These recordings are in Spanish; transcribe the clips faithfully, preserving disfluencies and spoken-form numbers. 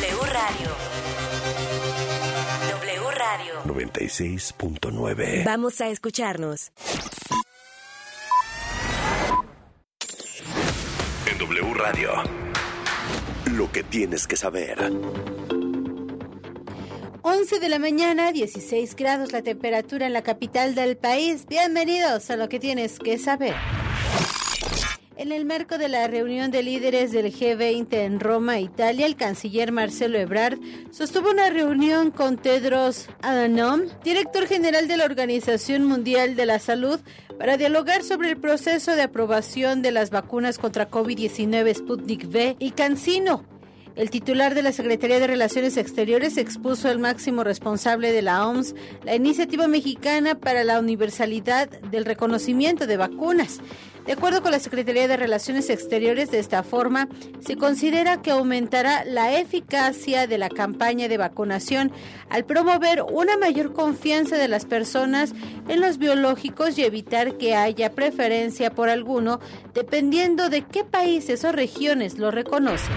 W Radio. W Radio. noventa y seis punto nueve. Vamos a escucharnos. En W Radio. Lo que tienes que saber. once de la mañana, dieciséis grados la temperatura en la capital del país. Bienvenidos a Lo que tienes que saber. En el marco de la reunión de líderes del G veinte en Roma, Italia, el canciller Marcelo Ebrard sostuvo una reunión con Tedros Adhanom, director general de la Organización Mundial de la Salud, para dialogar sobre el proceso de aprobación de las vacunas contra COVID diecinueve Sputnik V y CanSino. El titular de la Secretaría de Relaciones Exteriores expuso al máximo responsable de la O M S la iniciativa mexicana para la universalidad del reconocimiento de vacunas. De acuerdo con la Secretaría de Relaciones Exteriores, de esta forma se considera que aumentará la eficacia de la campaña de vacunación al promover una mayor confianza de las personas en los biológicos y evitar que haya preferencia por alguno dependiendo de qué países o regiones lo reconocen.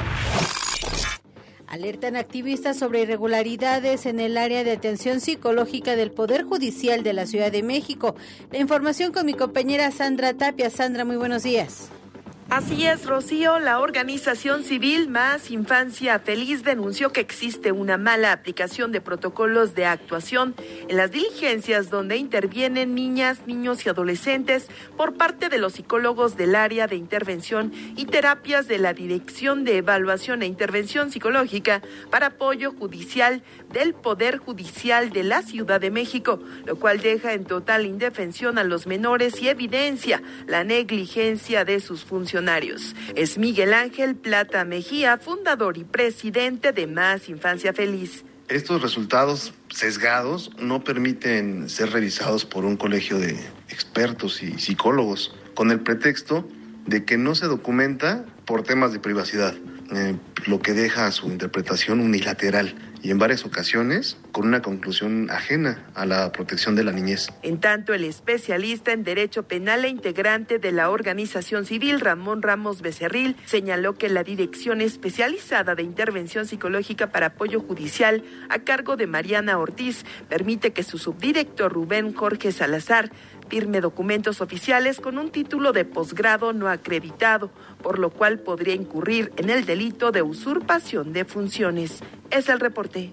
Alertan activistas sobre irregularidades en el área de atención psicológica del Poder Judicial de la Ciudad de México. La información con mi compañera Sandra Tapia. Sandra, muy buenos días. Así es, Rocío. La organización civil Más Infancia Feliz denunció que existe una mala aplicación de protocolos de actuación en las diligencias donde intervienen niñas, niños y adolescentes por parte de los psicólogos del área de intervención y terapias de la Dirección de Evaluación e Intervención Psicológica para Apoyo Judicial del Poder Judicial de la Ciudad de México, lo cual deja en total indefensión a los menores y evidencia la negligencia de sus funcionarios. Es Miguel Ángel Plata Mejía, fundador y presidente de Más Infancia Feliz. Estos resultados sesgados no permiten ser revisados por un colegio de expertos y psicólogos con el pretexto de que no se documenta por temas de privacidad, eh, lo que deja a su interpretación unilateral y en varias ocasiones con una conclusión ajena a la protección de la niñez. En tanto, el especialista en Derecho Penal e integrante de la organización civil, Ramón Ramos Becerril, señaló que la Dirección Especializada de Intervención Psicológica para Apoyo Judicial, a cargo de Mariana Ortiz, permite que su subdirector Rubén Jorge Salazar firme documentos oficiales con un título de posgrado no acreditado, por lo cual podría incurrir en el delito de usurpación de funciones. Es el reporte.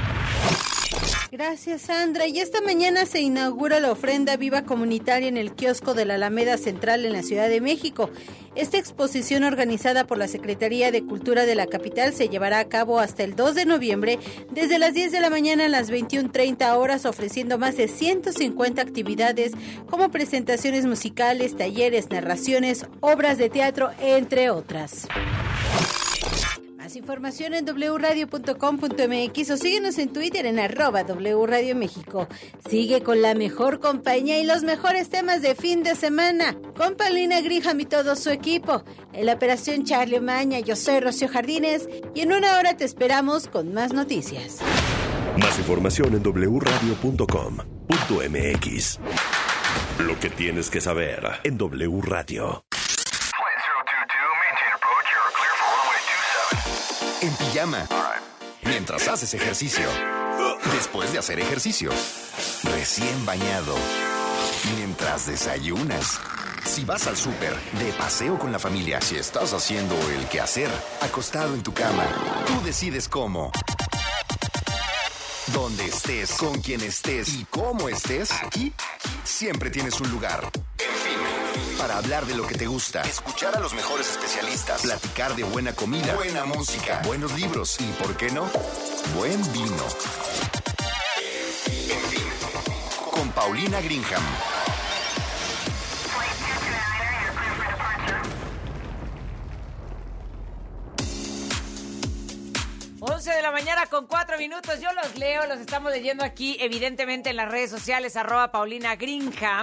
Gracias, Sandra. Y esta mañana se inaugura la ofrenda viva comunitaria en el kiosco de la Alameda Central en la Ciudad de México. Esta exposición, organizada por la Secretaría de Cultura de la capital, se llevará a cabo hasta el dos de noviembre, desde las diez de la mañana a las veintiuna treinta horas, ofreciendo más de ciento cincuenta actividades como presentaciones musicales, talleres, narraciones, obras de teatro, entre otras. Más información en doble u radio punto com punto m x o síguenos en Twitter en arroba W Radio México. Sigue con la mejor compañía y los mejores temas de fin de semana con Paulina Griham y todo su equipo. En la operación Charlie Maña, yo soy Rocío Jardines y en una hora te esperamos con más noticias. Más información en doble u radio punto com punto m x. Lo que tienes que saber en W Radio. En pijama, mientras haces ejercicio, después de hacer ejercicio, recién bañado, mientras desayunas, si vas al súper, de paseo con la familia, si estás haciendo el quehacer, acostado en tu cama, tú decides cómo. Donde estés, con quien estés y cómo estés, aquí siempre tienes un lugar. En fin, para hablar de lo que te gusta, escuchar a los mejores especialistas, platicar de buena comida, buena música, buenos libros y, ¿por qué no?, buen vino. En fin, con Paulina Griham. once de la mañana con cuatro minutos. Yo los leo, los estamos leyendo aquí, evidentemente en las redes sociales, arroba Paulina Griham.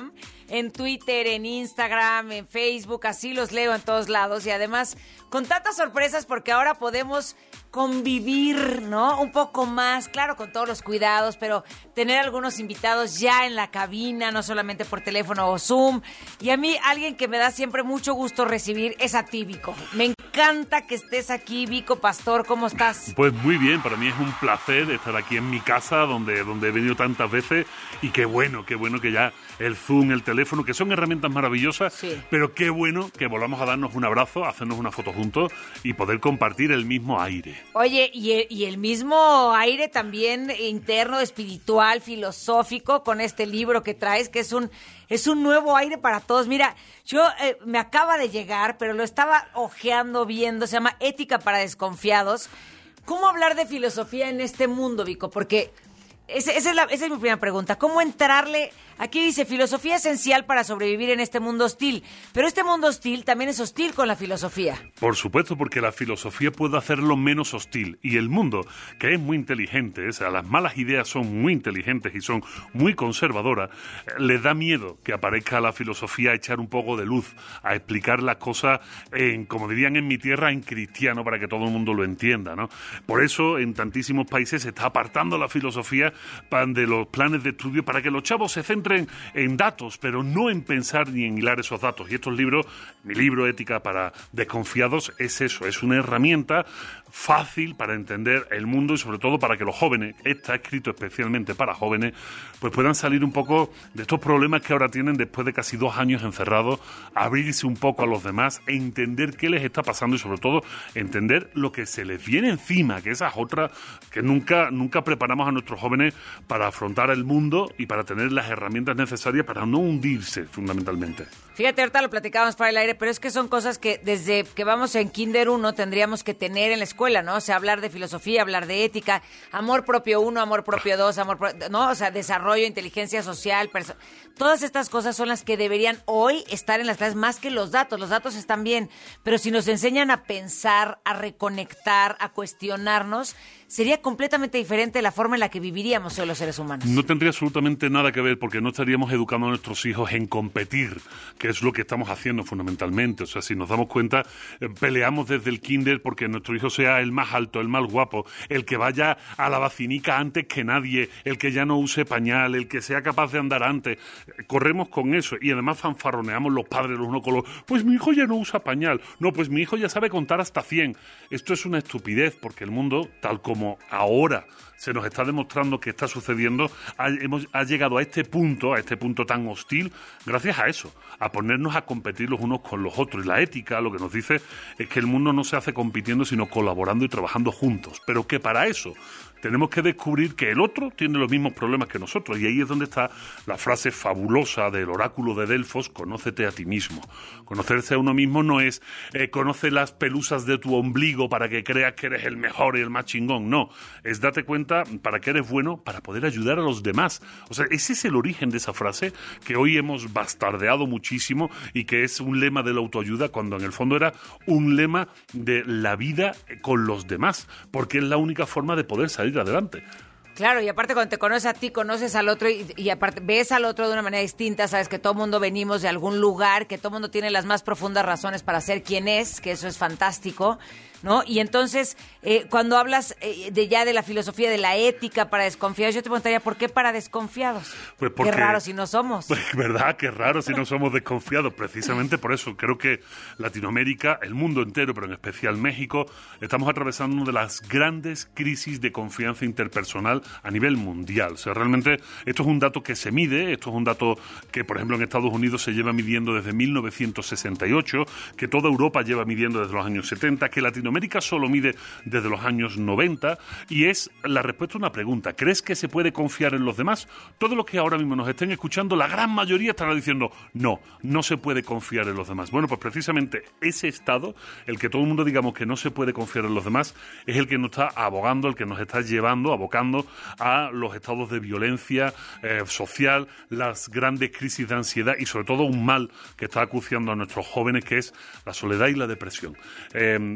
en Twitter, en Instagram, en Facebook, así los leo en todos lados. Y además, con tantas sorpresas, porque ahora podemos convivir, ¿no? Un poco más, claro, con todos los cuidados, pero tener algunos invitados ya en la cabina, no solamente por teléfono o Zoom. Y a mí, alguien que me da siempre mucho gusto recibir es a ti, Vico. Me encanta que estés aquí, Vico Pastor, ¿cómo estás? Pues muy bien, para mí es un placer estar aquí en mi casa, donde, donde he venido tantas veces, y qué bueno, qué bueno que ya el Zoom, el teléfono, que son herramientas maravillosas, sí. Pero qué bueno que volvamos a darnos un abrazo, a hacernos una foto juntos y poder compartir el mismo aire. Oye, y el, y el mismo aire también interno, espiritual, filosófico, con este libro que traes, que es un, es un nuevo aire para todos. Mira, yo eh, me acaba de llegar, pero lo estaba ojeando, viendo, se llama Ética para Desconfiados. ¿Cómo hablar de filosofía en este mundo, Vico? Porque ese, esa, es la, esa es mi primera pregunta. ¿Cómo entrarle? Aquí dice, filosofía esencial para sobrevivir en este mundo hostil. Pero este mundo hostil también es hostil con la filosofía. Por supuesto, porque la filosofía puede hacerlo menos hostil. Y el mundo, que es muy inteligente, o sea, las malas ideas son muy inteligentes y son muy conservadoras, le da miedo que aparezca la filosofía a echar un poco de luz, a explicar las cosas, en, como dirían en mi tierra, en cristiano, para que todo el mundo lo entienda, ¿no? Por eso, en tantísimos países se está apartando la filosofía de los planes de estudio para que los chavos se centren en datos, pero no en pensar ni en hilar esos datos. Y estos libros, mi libro Ética para Desconfiados, es eso, es una herramienta fácil para entender el mundo y sobre todo para que los jóvenes, está escrito especialmente para jóvenes, pues puedan salir un poco de estos problemas que ahora tienen después de casi dos años encerrados, abrirse un poco a los demás, entender qué les está pasando y sobre todo entender lo que se les viene encima, que esa es otra que nunca, nunca preparamos a nuestros jóvenes para afrontar el mundo y para tener las herramientas necesarias para no hundirse fundamentalmente. Fíjate, ahorita lo platicábamos para el aire, pero es que son cosas que desde que vamos en Kinder uno tendríamos que tener en la escuela, ¿no? O sea, hablar de filosofía, hablar de ética, amor propio uno, amor propio dos, amor propio, ¿no? O sea, desarrollo, inteligencia social, perso- todas estas cosas son las que deberían hoy estar en las clases más que los datos. Los datos están bien, pero si nos enseñan a pensar, a reconectar, a cuestionarnos, sería completamente diferente la forma en la que viviríamos hoy los seres humanos. No tendría absolutamente nada que ver porque no estaríamos educando a nuestros hijos en competir, que es lo que estamos haciendo fundamentalmente. O sea, si nos damos cuenta, eh, peleamos desde el kinder porque nuestro hijo sea el más alto, el más guapo, el que vaya a la vacinica antes que nadie, el que ya no use pañal, el que sea capaz de andar antes. Corremos con eso y además fanfarroneamos los padres los unos con los... Pues mi hijo ya no usa pañal. No, pues mi hijo ya sabe contar hasta cien. Esto es una estupidez porque el mundo, tal como como ahora se nos está demostrando que está sucediendo, ha, hemos, ha llegado a este punto, a este punto tan hostil, gracias a eso, a ponernos a competir los unos con los otros. Y la ética lo que nos dice es que el mundo no se hace compitiendo, sino colaborando y trabajando juntos. Pero que para eso tenemos que descubrir que el otro tiene los mismos problemas que nosotros. Y ahí es donde está la frase fabulosa del oráculo de Delfos, conócete a ti mismo. Conocerse a uno mismo no es eh, conoce las pelusas de tu ombligo para que creas que eres el mejor y el más chingón. No, es date cuenta para que eres bueno para poder ayudar a los demás. O sea, ese es el origen de esa frase que hoy hemos bastardeado muchísimo y que es un lema de la autoayuda cuando en el fondo era un lema de la vida con los demás, porque es la única forma de poder salir adelante. Claro, y aparte cuando te conoces a ti, conoces al otro y, y aparte ves al otro de una manera distinta, sabes que todo mundo venimos de algún lugar, que todo mundo tiene las más profundas razones para ser quien es, que eso es fantástico, ¿no? Y entonces, eh, cuando hablas eh, de ya de la filosofía de la ética para desconfiados, yo te preguntaría, ¿por qué para desconfiados? Pues porque, qué raro si no somos. Pues, ¿verdad? Qué raro si no somos desconfiados. Precisamente por eso creo que Latinoamérica, el mundo entero, pero en especial México, estamos atravesando una de las grandes crisis de confianza interpersonal a nivel mundial. O sea, realmente esto es un dato que se mide, esto es un dato que, por ejemplo, en Estados Unidos se lleva midiendo desde mil novecientos sesenta y ocho, que toda Europa lleva midiendo desde los años setenta, que Latinoamérica solo mide desde los años noventa, y es la respuesta a una pregunta. ¿Crees que se puede confiar en los demás? Todos los que ahora mismo nos estén escuchando, la gran mayoría estará diciendo, no, no se puede confiar en los demás. Bueno, pues precisamente ese estado, el que todo el mundo digamos que no se puede confiar en los demás, es el que nos está abogando, el que nos está llevando, abocando a los estados de violencia eh, social, las grandes crisis de ansiedad y sobre todo un mal que está acuciando a nuestros jóvenes, que es la soledad y la depresión. Eh,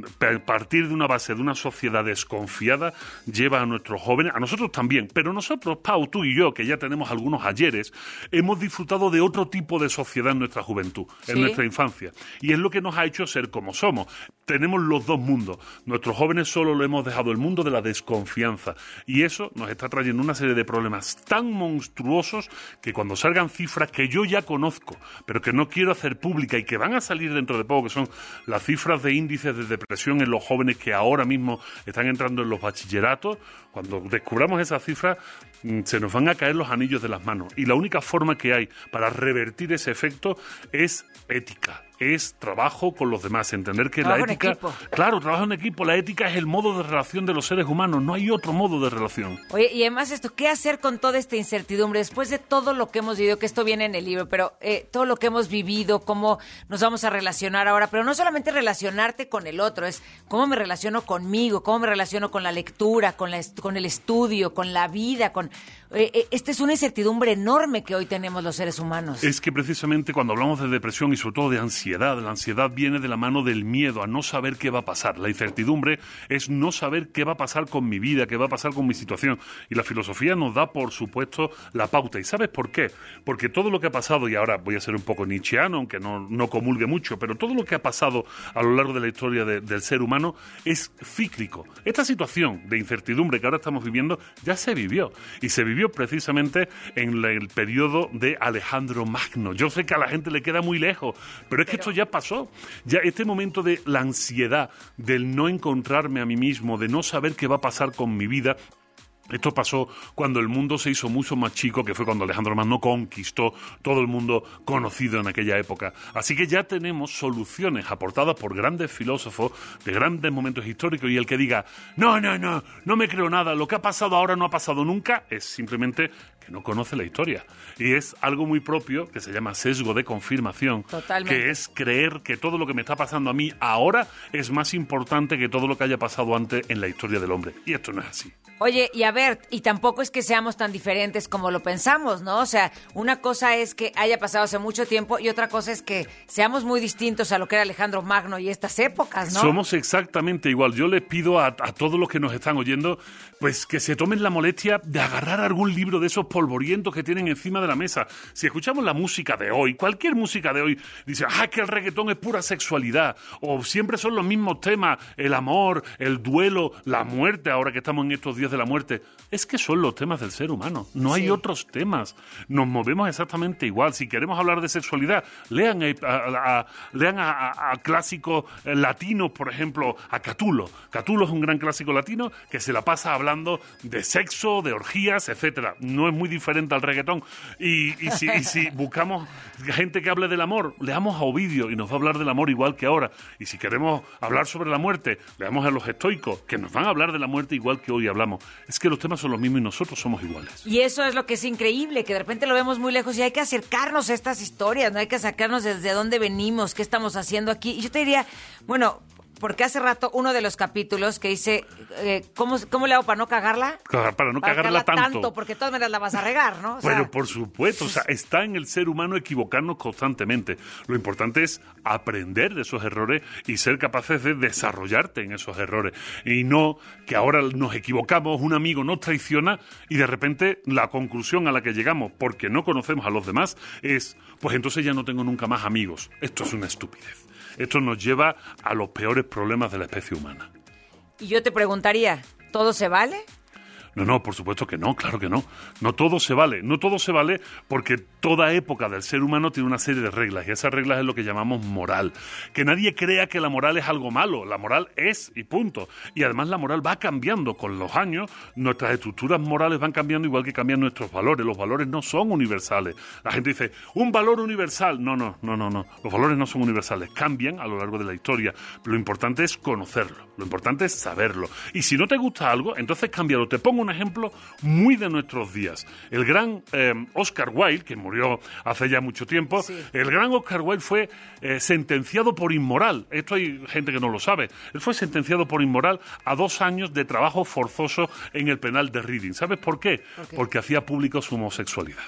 partir de una base de una sociedad desconfiada lleva a nuestros jóvenes, a nosotros también, pero nosotros, Pau, tú y yo, que ya tenemos algunos ayeres, hemos disfrutado de otro tipo de sociedad en nuestra juventud, en ¿Sí? nuestra infancia. Y es lo que nos ha hecho ser como somos. Tenemos los dos mundos. Nuestros jóvenes solo lo hemos dejado el mundo de la desconfianza. Y eso nos está trayendo una serie de problemas tan monstruosos que cuando salgan cifras que yo ya conozco, pero que no quiero hacer pública y que van a salir dentro de poco, que son las cifras de índices de depresión en los jóvenes que ahora mismo están entrando en los bachilleratos, cuando descubramos esas cifras se nos van a caer los anillos de las manos. Y la única forma que hay para revertir ese efecto es ética, es trabajo con los demás, entender que trabajo la ética... en equipo. Claro, trabajo en equipo, la ética es el modo de relación de los seres humanos, no hay otro modo de relación. Oye, y además esto, ¿qué hacer con toda esta incertidumbre después de todo lo que hemos vivido? Que esto viene en el libro, pero eh, todo lo que hemos vivido, cómo nos vamos a relacionar ahora, pero no solamente relacionarte con el otro, es cómo me relaciono conmigo, cómo me relaciono con la lectura, con, la est- con el estudio, con la vida, con... Eh, eh, esta es una incertidumbre enorme que hoy tenemos los seres humanos. Es que precisamente cuando hablamos de depresión y sobre todo de ansiedad, la ansiedad viene de la mano del miedo a no saber qué va a pasar. La incertidumbre es no saber qué va a pasar con mi vida, qué va a pasar con mi situación. Y la filosofía nos da, por supuesto, la pauta. ¿Y sabes por qué? Porque todo lo que ha pasado, y ahora voy a ser un poco nietzscheano, aunque no, no comulgue mucho, pero todo lo que ha pasado a lo largo de la historia de, del ser humano es cíclico. Esta situación de incertidumbre que ahora estamos viviendo ya se vivió. Y se vivió precisamente en la, el periodo de Alejandro Magno. Yo sé que a la gente le queda muy lejos, pero es que pero... esto ya pasó. Ya este momento de la ansiedad, del no encontrarme a mí mismo, de no saber qué va a pasar con mi vida, esto pasó cuando el mundo se hizo mucho más chico, que fue cuando Alejandro Magno conquistó todo el mundo conocido en aquella época. Así que ya tenemos soluciones aportadas por grandes filósofos de grandes momentos históricos, y el que diga, no, no, no, no me creo nada, lo que ha pasado ahora no ha pasado nunca, es simplemente que no conoce la historia. Y es algo muy propio que se llama sesgo de confirmación. Totalmente. Que es creer que todo lo que me está pasando a mí ahora es más importante que todo lo que haya pasado antes en la historia del hombre. Y esto no es así. Oye, y a ver, y tampoco es que seamos tan diferentes como lo pensamos, ¿no? O sea, una cosa es que haya pasado hace mucho tiempo y otra cosa es que seamos muy distintos a lo que era Alejandro Magno y estas épocas, ¿no? Somos exactamente igual. Yo les pido a, a todos los que nos están oyendo, pues que se tomen la molestia de agarrar algún libro de esos polvorientos que tienen encima de la mesa. Si escuchamos la música de hoy, cualquier música de hoy, dice, ah, que el reggaetón es pura sexualidad, o siempre son los mismos temas, el amor, el duelo, la muerte, ahora que estamos en estos días de la muerte. Es que son los temas del ser humano, no hay sí. otros temas. Nos movemos exactamente igual. Si queremos hablar de sexualidad, lean a, a, a, lean a, a, a clásicos latinos, por ejemplo, a Catulo. Catulo es un gran clásico latino que se la pasa hablando de sexo, de orgías, etcétera. No es muy diferente al reggaetón. Y, y, si, y si buscamos gente que hable del amor, leamos a Ovidio y nos va a hablar del amor igual que ahora. Y si queremos hablar sobre la muerte, leamos a los estoicos, que nos van a hablar de la muerte igual que hoy hablamos. Es que los temas son los mismos y nosotros somos iguales. Y eso es lo que es increíble, que de repente lo vemos muy lejos y hay que acercarnos a estas historias, no hay que sacarnos desde dónde venimos, qué estamos haciendo aquí. Y yo te diría, bueno, porque hace rato uno de los capítulos que dice, eh, ¿cómo, ¿cómo le hago para no cagarla? Para no para cagarla tanto. tanto. Porque de todas maneras la vas a regar, ¿no? O sea, bueno, por supuesto, o sea, está en el ser humano equivocarnos constantemente. Lo importante es aprender de esos errores y ser capaces de desarrollarte en esos errores. Y no que ahora nos equivocamos, un amigo nos traiciona y de repente la conclusión a la que llegamos, porque no conocemos a los demás, es, pues entonces ya no tengo nunca más amigos. Esto es una estupidez. Esto nos lleva a los peores problemas de la especie humana. Y yo te preguntaría, ¿todo se vale? No, no, por supuesto que no, claro que no. No todo se vale. No todo se vale porque toda época del ser humano tiene una serie de reglas y esas reglas es lo que llamamos moral. Que nadie crea que la moral es algo malo. La moral es y punto. Y además la moral va cambiando con los años. Nuestras estructuras morales van cambiando igual que cambian nuestros valores. Los valores no son universales. La gente dice, un valor universal. No, no, no, no, no. Los valores no son universales. Cambian a lo largo de la historia. Pero lo importante es conocerlo. Lo importante es saberlo. Y si no te gusta algo, entonces cámbialo. Te pongo un ejemplo muy de nuestros días. El gran eh, Oscar Wilde, que murió hace ya mucho tiempo, sí. el gran Oscar Wilde fue eh, sentenciado por inmoral. Esto hay gente que no lo sabe. Él fue sentenciado por inmoral a dos años de trabajo forzoso en el penal de Reading. ¿Sabes por qué? ¿Por qué? Porque hacía público su homosexualidad.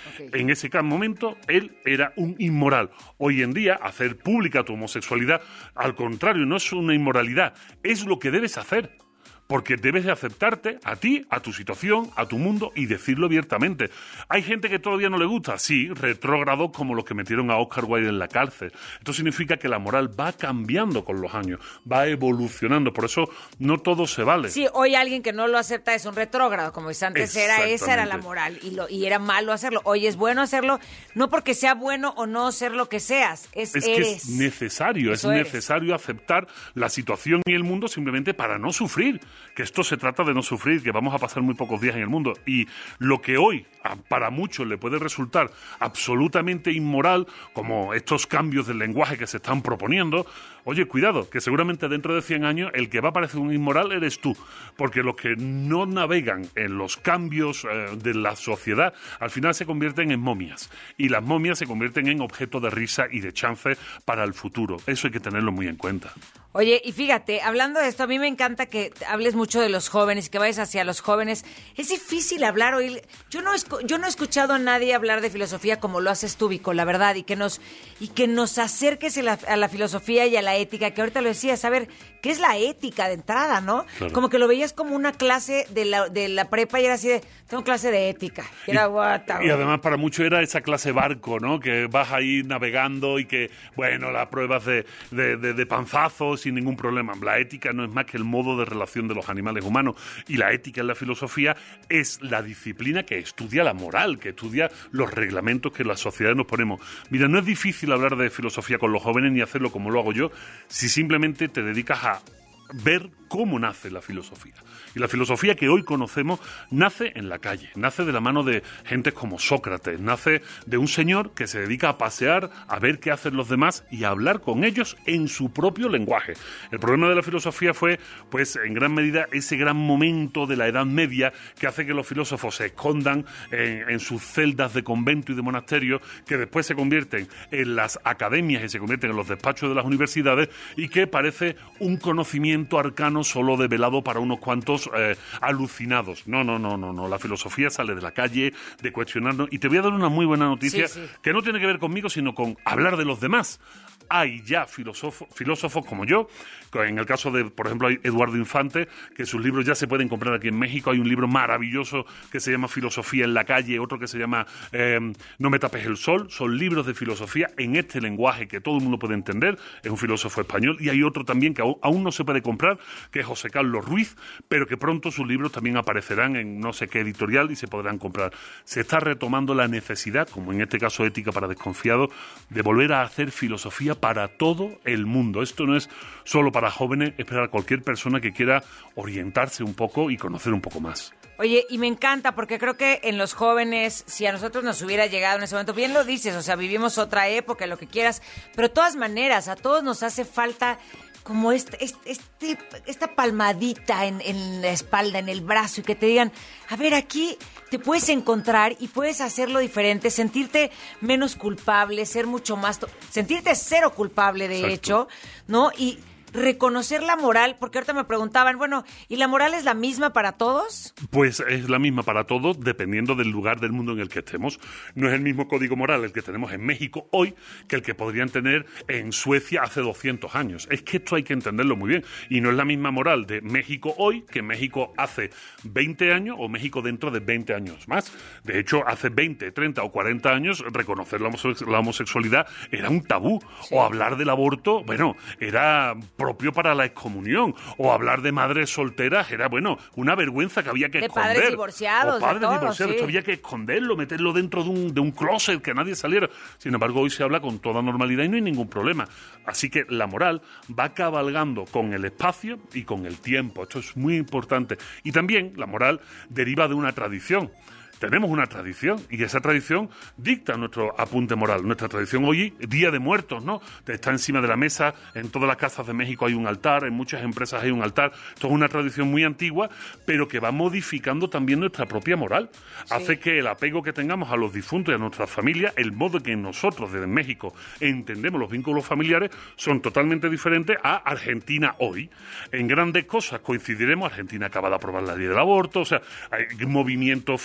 Okay. En ese momento, él era un inmoral. Hoy en día, hacer pública tu homosexualidad, al contrario, no es una inmoralidad, es lo que debes hacer. Porque debes de aceptarte a ti, a tu situación, a tu mundo y decirlo abiertamente. Hay gente que todavía no le gusta, sí, retrógrados como los que metieron a Oscar Wilde en la cárcel. Esto significa que la moral va cambiando con los años, va evolucionando, por eso no todo se vale. Sí, hoy alguien que no lo acepta es un retrógrado, como antes era, esa era la moral y, lo, y era malo hacerlo. Hoy es bueno hacerlo, no porque sea bueno o no ser lo que seas, es, es eres. que es necesario, Eso es necesario eres. aceptar la situación y el mundo simplemente para no sufrir. Que esto se trata de no sufrir, que vamos a pasar muy pocos días en el mundo. Y lo que hoy para muchos le puede resultar absolutamente inmoral, como estos cambios del lenguaje que se están proponiendo, oye, cuidado, que seguramente dentro de cien años el que va a parecer un inmoral eres tú. Porque los que no navegan en los cambios eh, de la sociedad, al final se convierten en momias. Y las momias se convierten en objeto de risa y de chance para el futuro. Eso hay que tenerlo muy en cuenta. Oye, y fíjate, hablando de esto, a mí me encanta que hables mucho de los jóvenes, que vayas hacia los jóvenes. Es difícil hablar hoy. Yo no, yo no he escuchado a nadie hablar de filosofía como lo haces tú, Vico, la verdad, y que nos y que nos acerques a la, a la filosofía y a la ética, que ahorita lo decías, a ver, ¿qué es la ética de entrada, no? Claro. Como que lo veías como una clase de la, de la prepa y era así de, tengo clase de ética. Y, era, guata, y además para muchos era esa clase barco, ¿no? Que vas ahí navegando y que, bueno, las pruebas de, de, de, de panzazos sin ningún problema. La ética no es más que el modo de relación de los animales humanos, y la ética en la filosofía es la disciplina que estudia la moral, que estudia los reglamentos que las sociedades nos ponemos. Mira, no es difícil hablar de filosofía con los jóvenes ni hacerlo como lo hago yo, si simplemente te dedicas a ver cómo nace la filosofía. Y la filosofía que hoy conocemos nace en la calle, nace de la mano de gentes como Sócrates, nace de un señor que se dedica a pasear, a ver qué hacen los demás y a hablar con ellos en su propio lenguaje. El problema de la filosofía fue, pues, en gran medida ese gran momento de la Edad Media que hace que los filósofos se escondan en, en sus celdas de convento y de monasterio, que después se convierten en las academias y se convierten en los despachos de las universidades, y que parece un conocimiento arcano solo develado para unos cuantos eh, alucinados. No, no, no, no, no. La filosofía sale de la calle, de cuestionarnos. Y te voy a dar una muy buena noticia, sí, sí. que no tiene que ver conmigo, sino con hablar de los demás. Hay ya filósofos, filósofos como yo, en el caso de, por ejemplo, hay Eduardo Infante, que sus libros ya se pueden comprar aquí en México. Hay un libro maravilloso que se llama Filosofía en la calle, otro que se llama eh, No me tapes el sol. Son libros de filosofía en este lenguaje que todo el mundo puede entender. Es un filósofo español. Y hay otro también que aún, aún no se puede comprar, que es José Carlos Ruiz, pero que pronto sus libros también aparecerán en no sé qué editorial y se podrán comprar. Se está retomando la necesidad, como en este caso Ética para Desconfiados, de volver a hacer filosofía para todo el mundo. Esto no es solo para jóvenes, es para cualquier persona que quiera orientarse un poco y conocer un poco más. Oye, y me encanta porque creo que en los jóvenes, si a nosotros nos hubiera llegado en ese momento, bien lo dices, o sea, vivimos otra época, lo que quieras, pero de todas maneras, a todos nos hace falta como este, este, este esta palmadita en, en la espalda, en el brazo, y que te digan, a ver, aquí te puedes encontrar y puedes hacerlo diferente, sentirte menos culpable, ser mucho más, sentirte cero culpable, de Exacto. hecho, ¿no? Y reconocer la moral, porque ahorita me preguntaban, bueno, ¿y la moral es la misma para todos? Pues es la misma para todos, dependiendo del lugar del mundo en el que estemos. No es el mismo código moral el que tenemos en México hoy que el que podrían tener en Suecia hace doscientos años. Es que esto hay que entenderlo muy bien. Y no es la misma moral de México hoy que México hace veinte años o México dentro de veinte años más. De hecho, hace veinte, treinta o cuarenta años, reconocer la, homose- la homosexualidad era un tabú. Sí. O hablar del aborto, bueno, era propio para la excomunión, o hablar de madres solteras era, bueno, una vergüenza que había que de esconder. Padres divorciados, o padres de todo, divorciados, sí. Esto había que esconderlo, meterlo dentro de un, de un closet, que nadie saliera. Sin embargo, hoy se habla con toda normalidad y no hay ningún problema. Así que la moral va cabalgando con el espacio y con el tiempo. Esto es muy importante. Y también la moral deriva de una tradición. Tenemos una tradición y esa tradición dicta nuestro apunte moral. Nuestra tradición hoy, Día de Muertos, ¿no? Está encima de la mesa, en todas las casas de México hay un altar, en muchas empresas hay un altar. Esto es una tradición muy antigua, pero que va modificando también nuestra propia moral. Sí. Hace que el apego que tengamos a los difuntos y a nuestras familias, el modo que nosotros desde México entendemos los vínculos familiares, son totalmente diferentes a Argentina hoy. En grandes cosas coincidiremos. Argentina acaba de aprobar la ley del aborto, o sea, hay movimientos feministas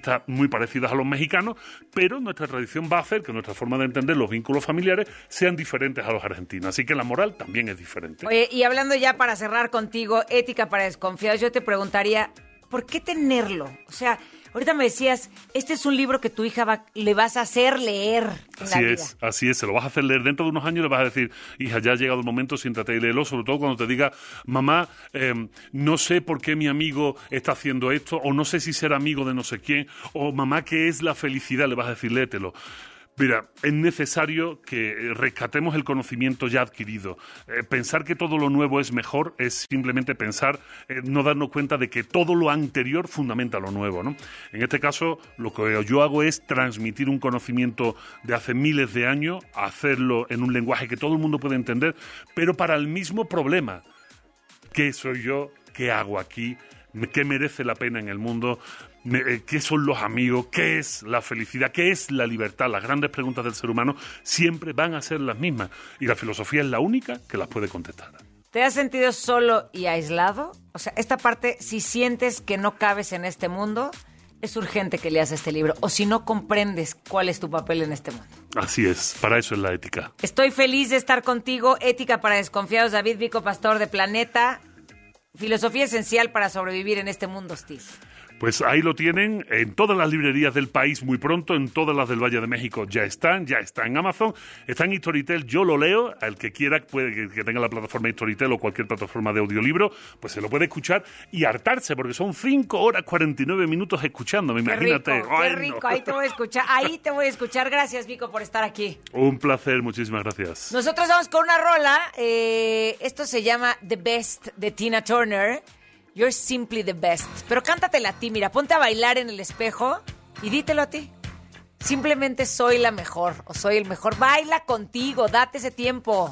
vista muy parecidas a los mexicanos, pero nuestra tradición va a hacer que nuestra forma de entender los vínculos familiares sean diferentes a los argentinos. Así que la moral también es diferente. Oye, y hablando ya para cerrar contigo, ética para desconfiados, yo te preguntaría, ¿por qué tenerlo? O sea, ahorita me decías, este es un libro que tu hija va, le vas a hacer leer en así la vida. es, así es, se lo vas a hacer leer. Dentro de unos años le vas a decir, hija, ya ha llegado el momento, siéntate y léelo, sobre todo cuando te diga, mamá, eh, no sé por qué mi amigo está haciendo esto, o no sé si ser amigo de no sé quién, o mamá, ¿qué es la felicidad? Le vas a decir, léetelo. Mira, es necesario que rescatemos el conocimiento ya adquirido. Eh, pensar que todo lo nuevo es mejor es simplemente pensar, eh, no darnos cuenta de que todo lo anterior fundamenta lo nuevo, ¿no? En este caso, lo que yo hago es transmitir un conocimiento de hace miles de años, hacerlo en un lenguaje que todo el mundo puede entender, pero para el mismo problema. ¿Qué soy yo? ¿Qué hago aquí? ¿Qué merece la pena en el mundo? ¿Qué son los amigos? ¿Qué es la felicidad? ¿Qué es la libertad? Las grandes preguntas del ser humano siempre van a ser las mismas. Y la filosofía es la única que las puede contestar. ¿Te has sentido solo y aislado? O sea, esta parte, si sientes que no cabes en este mundo, es urgente que leas este libro. O si no comprendes cuál es tu papel en este mundo. Así es, para eso es la ética. Estoy feliz de estar contigo. Ética para desconfiados, David Vico, pastor de Planeta. Filosofía esencial para sobrevivir en este mundo hostil. Pues ahí lo tienen, en todas las librerías del país muy pronto, en todas las del Valle de México ya están, ya está en Amazon, está en Storytel, yo lo leo, al que quiera puede que, que tenga la plataforma Storytel o cualquier plataforma de audiolibro, pues se lo puede escuchar y hartarse, porque son cinco horas cuarenta y nueve minutos escuchándome, imagínate. Qué rico, Ay, qué rico, no. ahí te voy a escuchar, ahí te voy a escuchar, gracias Vico por estar aquí. Un placer, muchísimas gracias. Nosotros vamos con una rola, eh, esto se llama The Best de Tina Turner. You're simply the best. Pero cántatela a ti, mira, ponte a bailar en el espejo y dítelo a ti. Simplemente soy la mejor o soy el mejor. Baila contigo, date ese tiempo.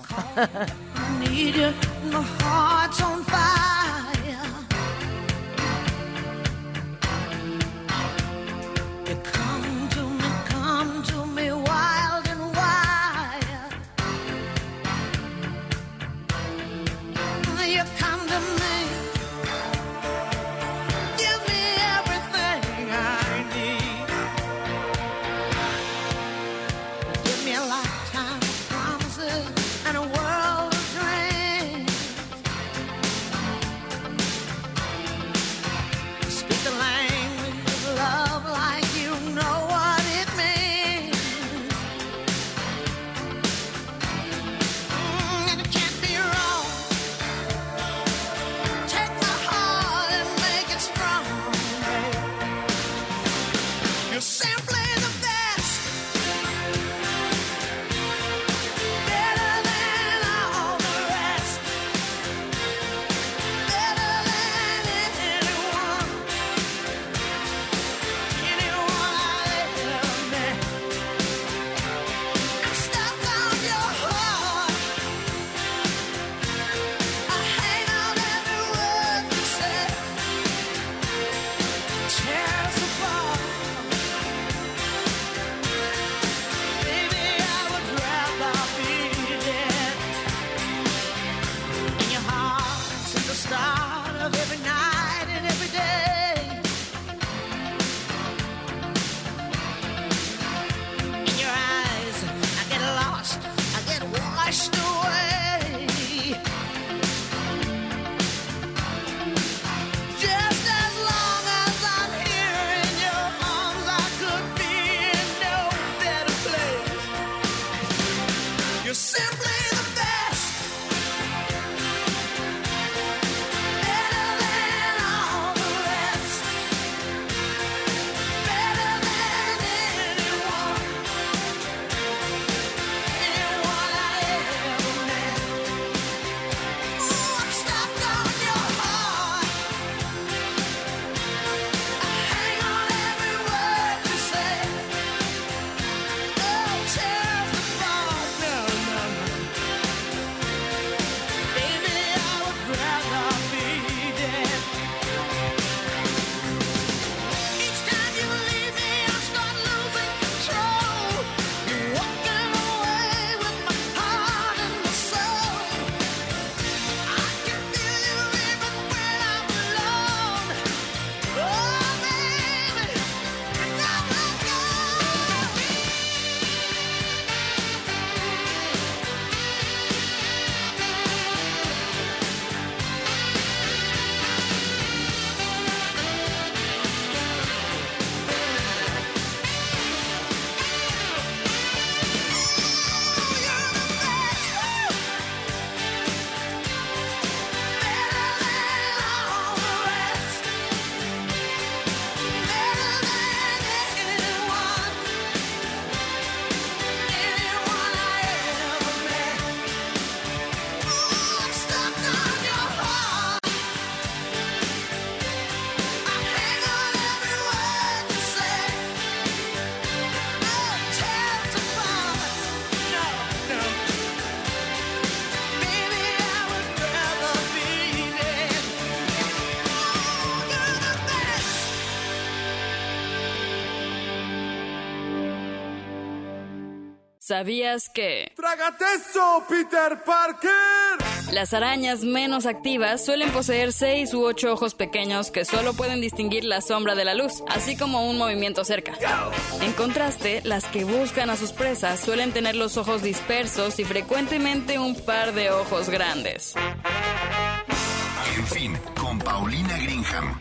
¿Sabías que? ¡Trágate eso, Peter Parker! Las arañas menos activas suelen poseer seis u ocho ojos pequeños que solo pueden distinguir la sombra de la luz, así como un movimiento cerca. En contraste, las que buscan a sus presas suelen tener los ojos dispersos y frecuentemente un par de ojos grandes. En fin, con Paulina Greenham.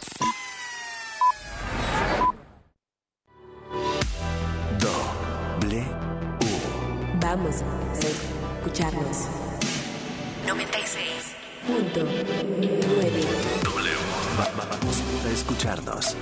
Doble U. Vamos a escucharnos. noventa y seis punto nueve. W. Va- va- vamos a escucharnos.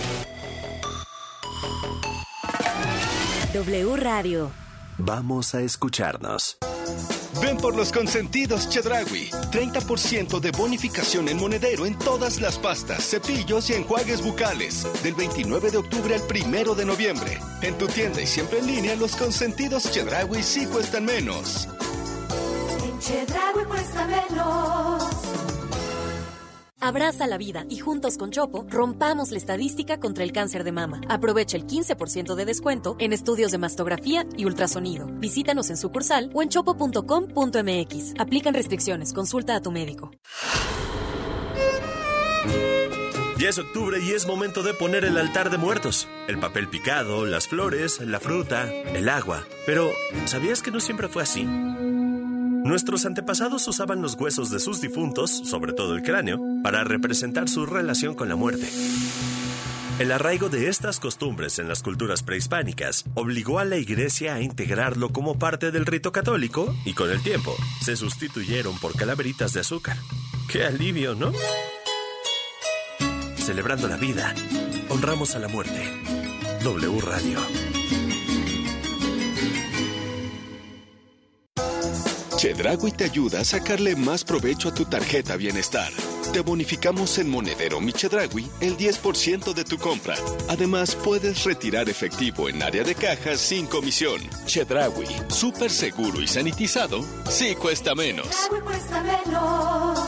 W Radio. Vamos a escucharnos. Ven por los consentidos Chedraui. treinta por ciento de bonificación en monedero en todas las pastas, cepillos y enjuagues bucales. Del veintinueve de octubre al primero de noviembre. En tu tienda y siempre en línea, los consentidos Chedraui sí cuestan menos. En Chedraui cuesta menos. Abraza la vida y juntos con Chopo rompamos la estadística contra el cáncer de mama. Aprovecha el quince por ciento de descuento en estudios de mastografía y ultrasonido. Visítanos en sucursal o en chopo punto com punto m x. Aplican restricciones. Consulta a tu médico. Ya es octubre y es momento de poner el altar de muertos. El papel picado, las flores, la fruta, el agua. Pero, ¿sabías que no siempre fue así? Nuestros antepasados usaban los huesos de sus difuntos, sobre todo el cráneo, para representar su relación con la muerte. El arraigo de estas costumbres en las culturas prehispánicas obligó a la Iglesia a integrarlo como parte del rito católico y con el tiempo se sustituyeron por calaveritas de azúcar. ¡Qué alivio!, ¿no? Celebrando la vida, honramos a la muerte. W Radio. Chedraui te ayuda a sacarle más provecho a tu tarjeta Bienestar. Te bonificamos en Monedero Mi Chedraui el diez por ciento de tu compra. Además, puedes retirar efectivo en área de cajas sin comisión. Chedraui, súper seguro y sanitizado, sí cuesta menos. Chedraui cuesta menos.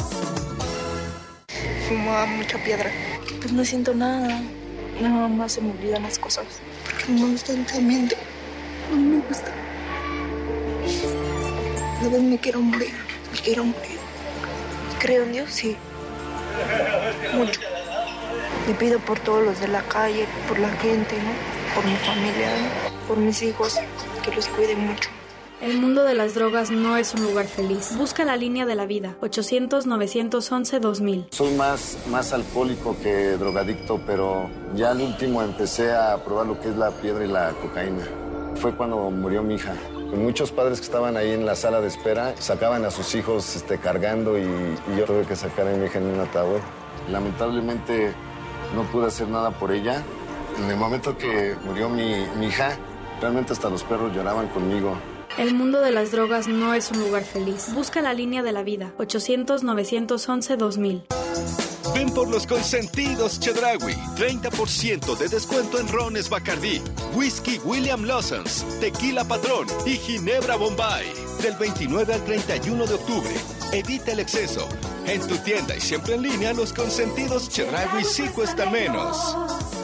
Fumaba mucha piedra. Pues no siento nada. Nada más se me olvidan las cosas. Porque no me gusta el ambiente. No me gusta. A veces me quiero morir, me quiero morir. ¿Creo en Dios? Sí. Mucho. Le pido por todos los de la calle, por la gente, ¿no? Por mi familia, ¿no? Por mis hijos, que los cuide mucho. El mundo de las drogas no es un lugar feliz. Busca la línea de la vida. ochocientos, novecientos once, dos mil. Soy más, más alcohólico que drogadicto, pero ya al último empecé a probar lo que es la piedra y la cocaína. Fue cuando murió mi hija. Muchos padres que estaban ahí en la sala de espera sacaban a sus hijos este, cargando y, y yo tuve que sacar a mi hija en un ataúd. Lamentablemente no pude hacer nada por ella. En el momento que murió mi, mi hija, realmente hasta los perros lloraban conmigo. El mundo de las drogas no es un lugar feliz. Busca la línea de la vida. ochocientos, novecientos once, dos mil. Ven por los consentidos Chedraui. treinta por ciento de descuento en rones Bacardí, whisky William Lawson's, tequila Patrón y ginebra Bombay. Del veintinueve al treinta y uno de octubre. Evita el exceso. En tu tienda y siempre en línea, los consentidos Chedraui sí cuestan menos.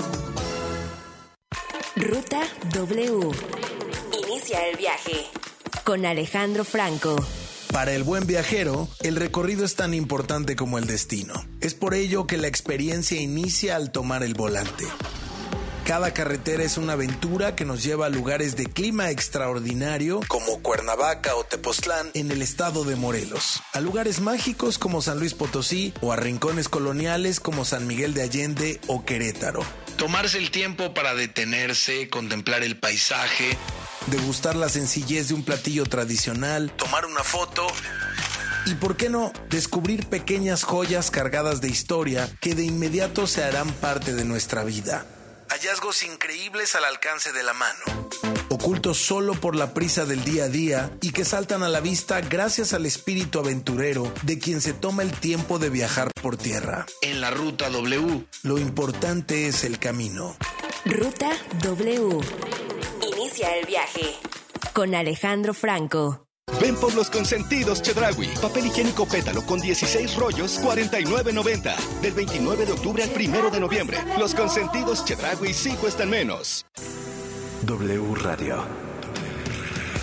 Ruta W. Inicia el viaje con Alejandro Franco. Para el buen viajero, el recorrido es tan importante como el destino. Es por ello que la experiencia inicia al tomar el volante. Cada carretera es una aventura que nos lleva a lugares de clima extraordinario como Cuernavaca o Tepoztlán en el estado de Morelos, a lugares mágicos como San Luis Potosí o a rincones coloniales como San Miguel de Allende o Querétaro. Tomarse el tiempo para detenerse, contemplar el paisaje, degustar la sencillez de un platillo tradicional, tomar una foto y, ¿por qué no?, descubrir pequeñas joyas cargadas de historia que de inmediato se harán parte de nuestra vida. Hallazgos increíbles al alcance de la mano, ocultos solo por la prisa del día a día y que saltan a la vista gracias al espíritu aventurero de quien se toma el tiempo de viajar por tierra. En la Ruta W, lo importante es el camino. Ruta W. Inicia el viaje con Alejandro Franco. Ven por los consentidos Chedraui. Papel higiénico pétalo con dieciséis rollos, cuarenta y nueve noventa. Del veintinueve de octubre al primero de noviembre. Los consentidos Chedraui sí cuestan menos. W Radio.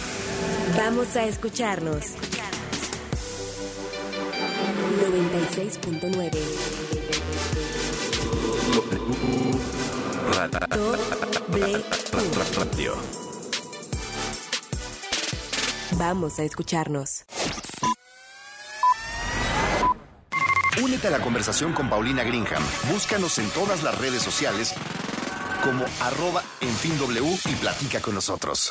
Vamos a escucharnos. noventa y seis punto nueve. Radio. Vamos a escucharnos. Únete a la conversación con Paulina Greenham. Búscanos en todas las redes sociales como arroba en fin W y platica con nosotros.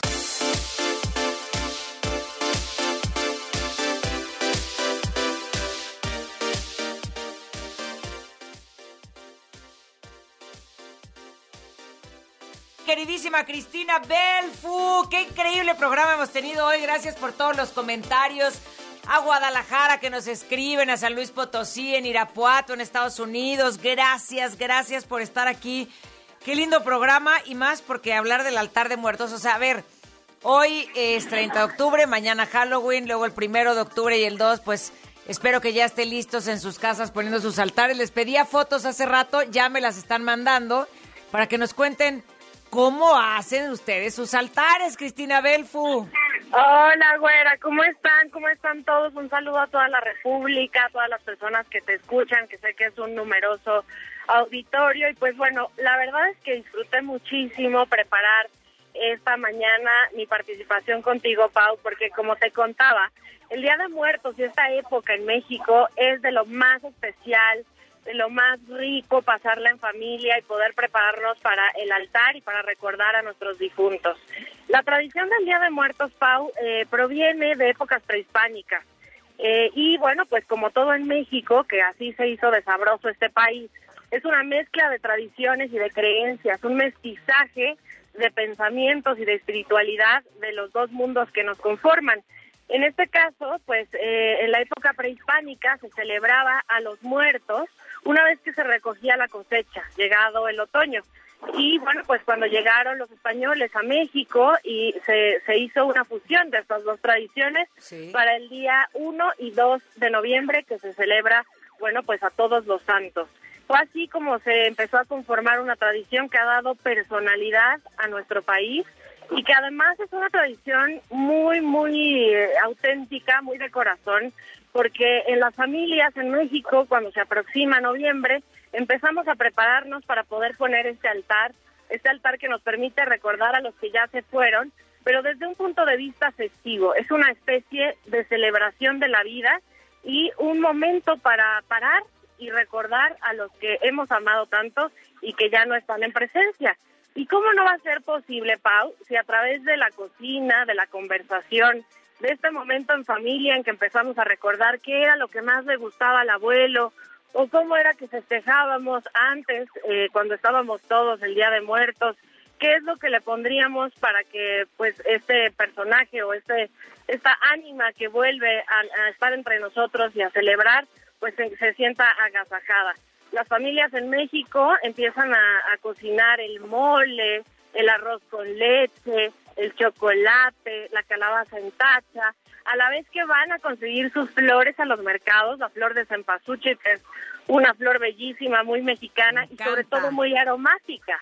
Queridísima Cristina Belfu, qué increíble programa hemos tenido hoy. Gracias por todos los comentarios. A Guadalajara que nos escriben, a San Luis Potosí, en Irapuato, en Estados Unidos. Gracias, gracias por estar aquí. Qué lindo programa y más porque hablar del altar de muertos. O sea, a ver, hoy es treinta de octubre, mañana Halloween, luego el primero de octubre y el dos, pues espero que ya estén listos en sus casas poniendo sus altares. Les pedía fotos hace rato, ya me las están mandando para que nos cuenten cómo hacen ustedes sus altares, Cristina Belfu. Hola, güera, ¿cómo están? ¿Cómo están todos? Un saludo a toda la República, a todas las personas que te escuchan, que sé que es un numeroso auditorio. Y pues bueno, la verdad es que disfruté muchísimo preparar esta mañana mi participación contigo, Pau, porque como te contaba, el Día de Muertos y esta época en México es de lo más especial, de lo más rico, pasarla en familia y poder prepararnos para el altar y para recordar a nuestros difuntos. La tradición del Día de Muertos, Pau, eh, proviene de épocas prehispánicas. Eh, y bueno, pues como todo en México, que así se hizo de sabroso este país, es una mezcla de tradiciones y de creencias, un mestizaje de pensamientos y de espiritualidad de los dos mundos que nos conforman. En este caso, pues eh, en la época prehispánica se celebraba a los muertos una vez que se recogía la cosecha, llegado el otoño. Y bueno, pues cuando llegaron los españoles a México y se, se hizo una fusión de estas dos tradiciones, sí, para el día uno y dos de noviembre, que se celebra, bueno, pues a todos los santos. Fue así como se empezó a conformar una tradición que ha dado personalidad a nuestro país y que además es una tradición muy, muy eh, auténtica, muy de corazón, porque en las familias en México, cuando se aproxima noviembre, empezamos a prepararnos para poder poner este altar, este altar que nos permite recordar a los que ya se fueron, pero desde un punto de vista festivo. Es una especie de celebración de la vida y un momento para parar y recordar a los que hemos amado tanto y que ya no están en presencia. ¿Y cómo no va a ser posible, Pau, si a través de la cocina, de la conversación, de este momento en familia en que empezamos a recordar qué era lo que más le gustaba al abuelo o cómo era que festejábamos antes, eh, cuando estábamos todos el Día de Muertos, qué es lo que le pondríamos para que pues este personaje o este esta ánima que vuelve a, a estar entre nosotros y a celebrar, pues se, se sienta agasajada? Las familias en México empiezan a, a cocinar el mole, el arroz con leche, el chocolate, la calabaza en tacha, a la vez que van a conseguir sus flores a los mercados, la flor de cempasúchil, que es una flor bellísima, muy mexicana y sobre todo muy aromática.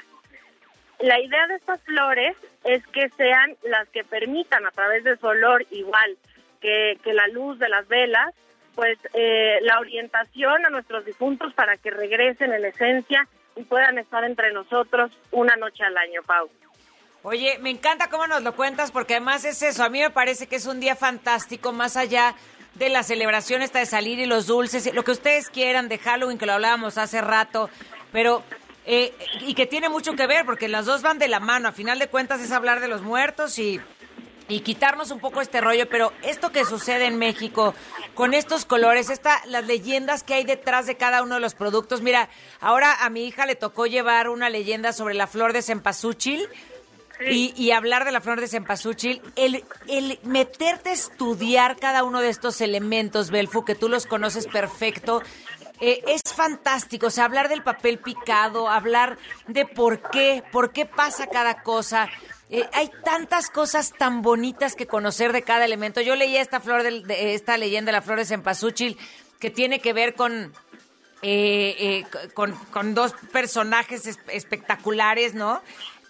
La idea de estas flores es que sean las que permitan, a través de su olor, igual que, que la luz de las velas, pues eh, la orientación a nuestros difuntos para que regresen en esencia y puedan estar entre nosotros una noche al año, Pau. Oye, me encanta cómo nos lo cuentas, porque además es eso, a mí me parece que es un día fantástico, más allá de la celebración esta de salir y los dulces, lo que ustedes quieran de Halloween, que lo hablábamos hace rato, pero eh, y que tiene mucho que ver, porque las dos van de la mano, a final de cuentas es hablar de los muertos y, y quitarnos un poco este rollo, pero esto que sucede en México, con estos colores, esta, las leyendas que hay detrás de cada uno de los productos, mira, ahora a mi hija le tocó llevar una leyenda sobre la flor de cempasúchil, Y, y hablar de la flor de cempasúchil, el, el meterte a estudiar cada uno de estos elementos, Belfu, que tú los conoces perfecto, eh, es fantástico. O sea, hablar del papel picado, hablar de por qué, por qué pasa cada cosa. Eh, hay tantas cosas tan bonitas que conocer de cada elemento. Yo leía esta flor de, de esta leyenda de la flor de cempasúchil, que tiene que ver con, eh, eh, con, con dos personajes es, espectaculares, ¿no?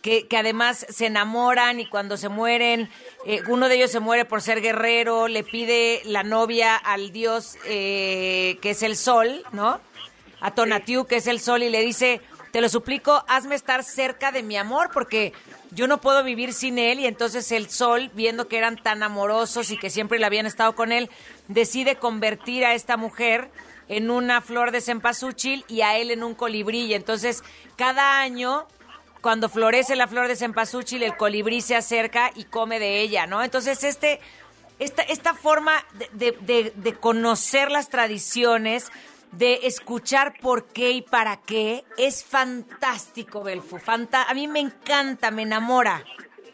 que, que además se enamoran y cuando se mueren, eh, uno de ellos se muere por ser guerrero, le pide la novia al dios eh, que es el sol, ¿no? A Tonatiuh, que es el sol, y le dice, te lo suplico, hazme estar cerca de mi amor, porque yo no puedo vivir sin él. Y entonces el sol, viendo que eran tan amorosos y que siempre le habían estado con él, decide convertir a esta mujer en una flor de cempasúchil y a él en un colibrí. Y entonces cada año, cuando florece la flor de cempasúchil, el colibrí se acerca y come de ella, ¿no? Entonces este, esta, esta forma de, de, de, de conocer las tradiciones, de escuchar por qué y para qué, es fantástico, Belfu. Fanta- a mí me encanta, me enamora.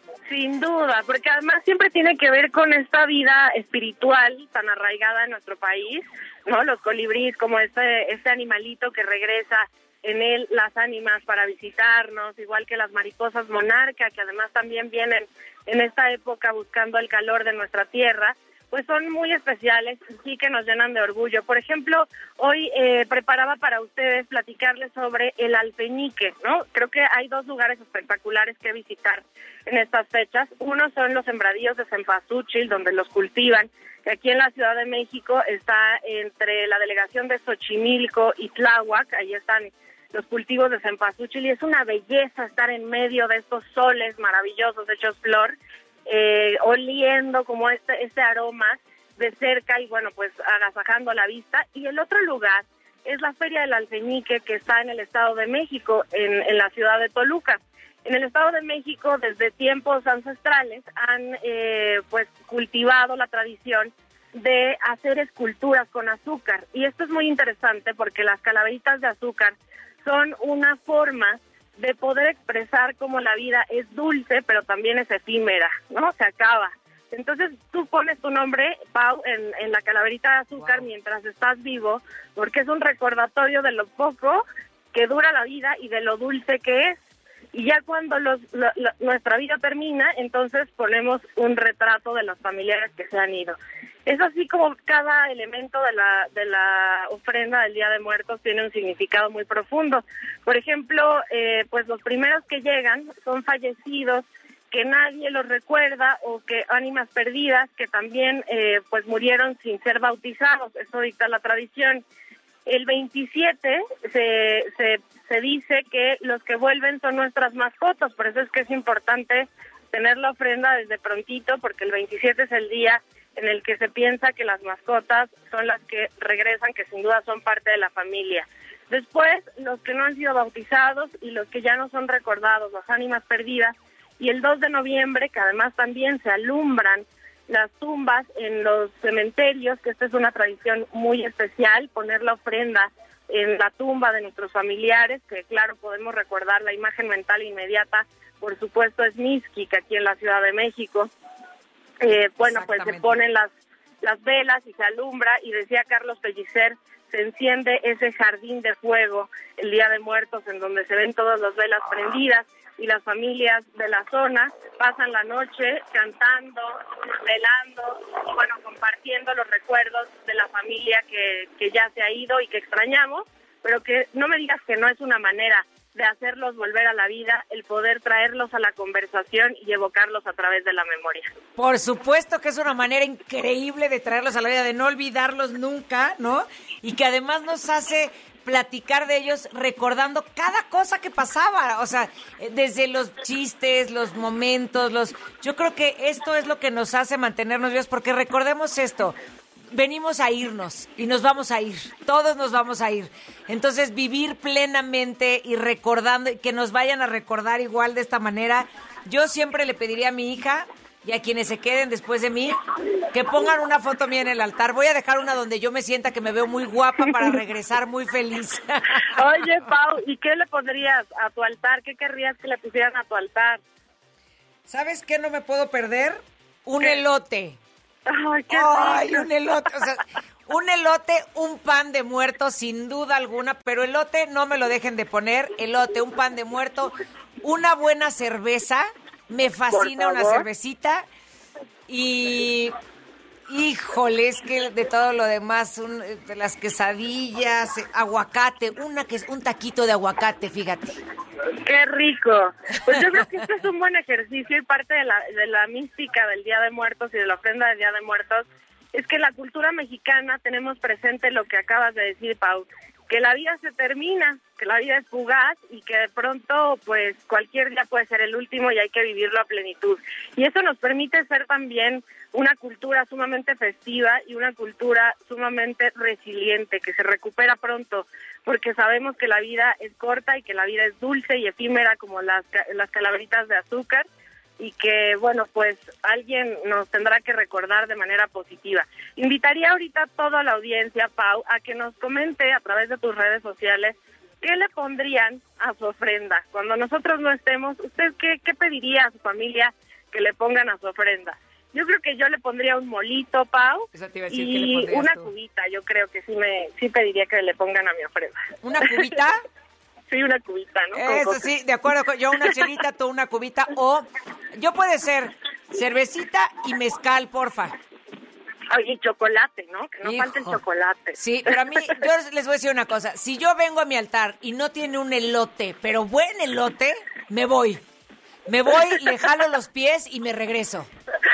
Sin duda, porque además siempre tiene que ver con esta vida espiritual tan arraigada en nuestro país, ¿no? Los colibríes, como este, este animalito que regresa en él las ánimas para visitarnos, igual que las mariposas monarca, que además también vienen en esta época buscando el calor de nuestra tierra, pues son muy especiales y sí que nos llenan de orgullo. Por ejemplo, hoy eh, preparaba para ustedes platicarles sobre el alfeñique, ¿no? Creo que hay dos lugares espectaculares que visitar en estas fechas. Uno son los sembradíos de cempasúchil, donde los cultivan, que aquí en la Ciudad de México está entre la delegación de Xochimilco y Tláhuac, ahí están los cultivos de cempasúchil, y es una belleza estar en medio de estos soles maravillosos hechos flor, Eh, oliendo como este este aroma de cerca y bueno, pues agasajando la vista. Y el otro lugar es la Feria del Alfeñique, que está en el Estado de México, en, en la ciudad de Toluca. En el Estado de México, desde tiempos ancestrales, han eh, pues cultivado la tradición de hacer esculturas con azúcar. Y esto es muy interesante porque las calaveritas de azúcar son una forma de poder expresar cómo la vida es dulce, pero también es efímera, ¿no? Se acaba. Entonces tú pones tu nombre, Pau, en, en la calaverita de azúcar, wow, mientras estás vivo, porque es un recordatorio de lo poco que dura la vida y de lo dulce que es. Y ya cuando los, lo, lo, nuestra vida termina, entonces ponemos un retrato de los familiares que se han ido. Es así como cada elemento de la de la ofrenda del Día de Muertos tiene un significado muy profundo. Por ejemplo, eh, pues los primeros que llegan son fallecidos que nadie los recuerda, o que ánimas perdidas que también eh, pues murieron sin ser bautizados. Eso dicta la tradición. El veintisiete se, se, se dice que los que vuelven son nuestras mascotas, por eso es que es importante tener la ofrenda desde prontito, porque el veintisiete es el día en el que se piensa que las mascotas son las que regresan, que sin duda son parte de la familia. Después, los que no han sido bautizados y los que ya no son recordados, las ánimas perdidas. Y el dos de noviembre, que además también se alumbran las tumbas en los cementerios, que esta es una tradición muy especial, poner la ofrenda en la tumba de nuestros familiares, que claro, podemos recordar la imagen mental inmediata, por supuesto es Mixquic, aquí en la Ciudad de México. Eh, bueno, pues se ponen las, las velas y se alumbra, y decía Carlos Pellicer, se enciende ese jardín de fuego el Día de Muertos, en donde se ven todas las velas prendidas, y las familias de la zona pasan la noche cantando, velando, y bueno, compartiendo los recuerdos de la familia que, que ya se ha ido y que extrañamos, pero que no me digas que no es una manera de hacerlos volver a la vida, el poder traerlos a la conversación y evocarlos a través de la memoria. Por supuesto que es una manera increíble de traerlos a la vida, de no olvidarlos nunca, ¿no? Y que además nos hace platicar de ellos recordando cada cosa que pasaba, o sea, desde los chistes, los momentos, los... Yo creo que esto es lo que nos hace mantenernos vivos, porque recordemos esto, venimos a irnos y nos vamos a ir, todos nos vamos a ir. Entonces, vivir plenamente y recordando, que nos vayan a recordar igual de esta manera. Yo siempre le pediría a mi hija y a quienes se queden después de mí que pongan una foto mía en el altar. Voy a dejar una donde yo me sienta que me veo muy guapa para regresar muy feliz. Oye, Pau, ¿y qué le pondrías a tu altar? ¿Qué querrías que le pusieran a tu altar? ¿Sabes qué no me puedo perder? Un ¿Qué? elote. Ay, qué Ay, un elote, o sea, un elote, un pan de muerto, sin duda alguna, pero elote no me lo dejen de poner, elote, un pan de muerto, una buena cerveza, me fascina una cervecita, y híjole, es que de todo lo demás, un, de las quesadillas, aguacate, una que un taquito de aguacate, fíjate. ¡Qué rico! Pues yo creo que este es un buen ejercicio y parte de la, de la mística del Día de Muertos y de la ofrenda del Día de Muertos es que en la cultura mexicana tenemos presente lo que acabas de decir, Pau, que la vida se termina, que la vida es fugaz y que de pronto pues cualquier día puede ser el último y hay que vivirlo a plenitud. Y eso nos permite ser también una cultura sumamente festiva y una cultura sumamente resiliente, que se recupera pronto, porque sabemos que la vida es corta y que la vida es dulce y efímera como las, las calaveritas de azúcar, y que, bueno, pues alguien nos tendrá que recordar de manera positiva. Invitaría ahorita a toda la audiencia, Pau, a que nos comente a través de tus redes sociales qué le pondrían a su ofrenda. Cuando nosotros no estemos, ¿usted qué, qué pediría a su familia que le pongan a su ofrenda? Yo creo que yo le pondría un molito, Pau, Eso te iba a decir, y ¿qué le una tú? cubita. Yo creo que sí me sí pediría que le pongan a mi ofrenda. ¿Una cubita? Sí, una cubita, ¿no? Con Eso coca. sí, de acuerdo. con- Yo una chelita, tú una cubita. O yo puede ser cervecita y mezcal, porfa. Ay, y chocolate, ¿no? Que no Hijo. falte el chocolate. Sí, pero a mí, yo les voy a decir una cosa. Si yo vengo a mi altar y no tiene un elote, pero buen elote, me voy. Me voy, le jalo los pies y me regreso.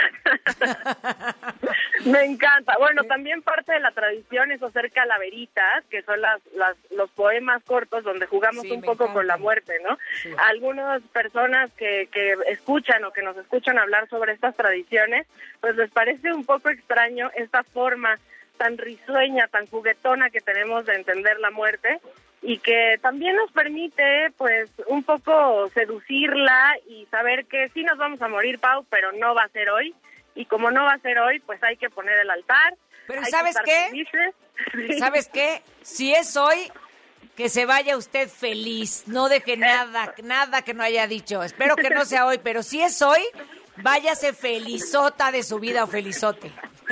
Me encanta. Bueno, también parte de la tradición es hacer calaveritas, que son las, las los poemas cortos donde jugamos Sí, un me poco encanta. con la muerte, ¿no? Sí. Algunas personas que, que escuchan o que nos escuchan hablar sobre estas tradiciones, pues les parece un poco extraño esta forma tan risueña, tan juguetona que tenemos de entender la muerte, y que también nos permite, pues, un poco seducirla y saber que sí nos vamos a morir, Pau, pero no va a ser hoy. Y como no va a ser hoy, pues hay que poner el altar. Pero hay que ¿sabes estar qué? felices. Sí. ¿Sabes qué? Si es hoy, que se vaya usted feliz. No deje nada, nada que no haya dicho. Espero que no sea hoy, pero si es hoy, váyase felizota de su vida o felizote.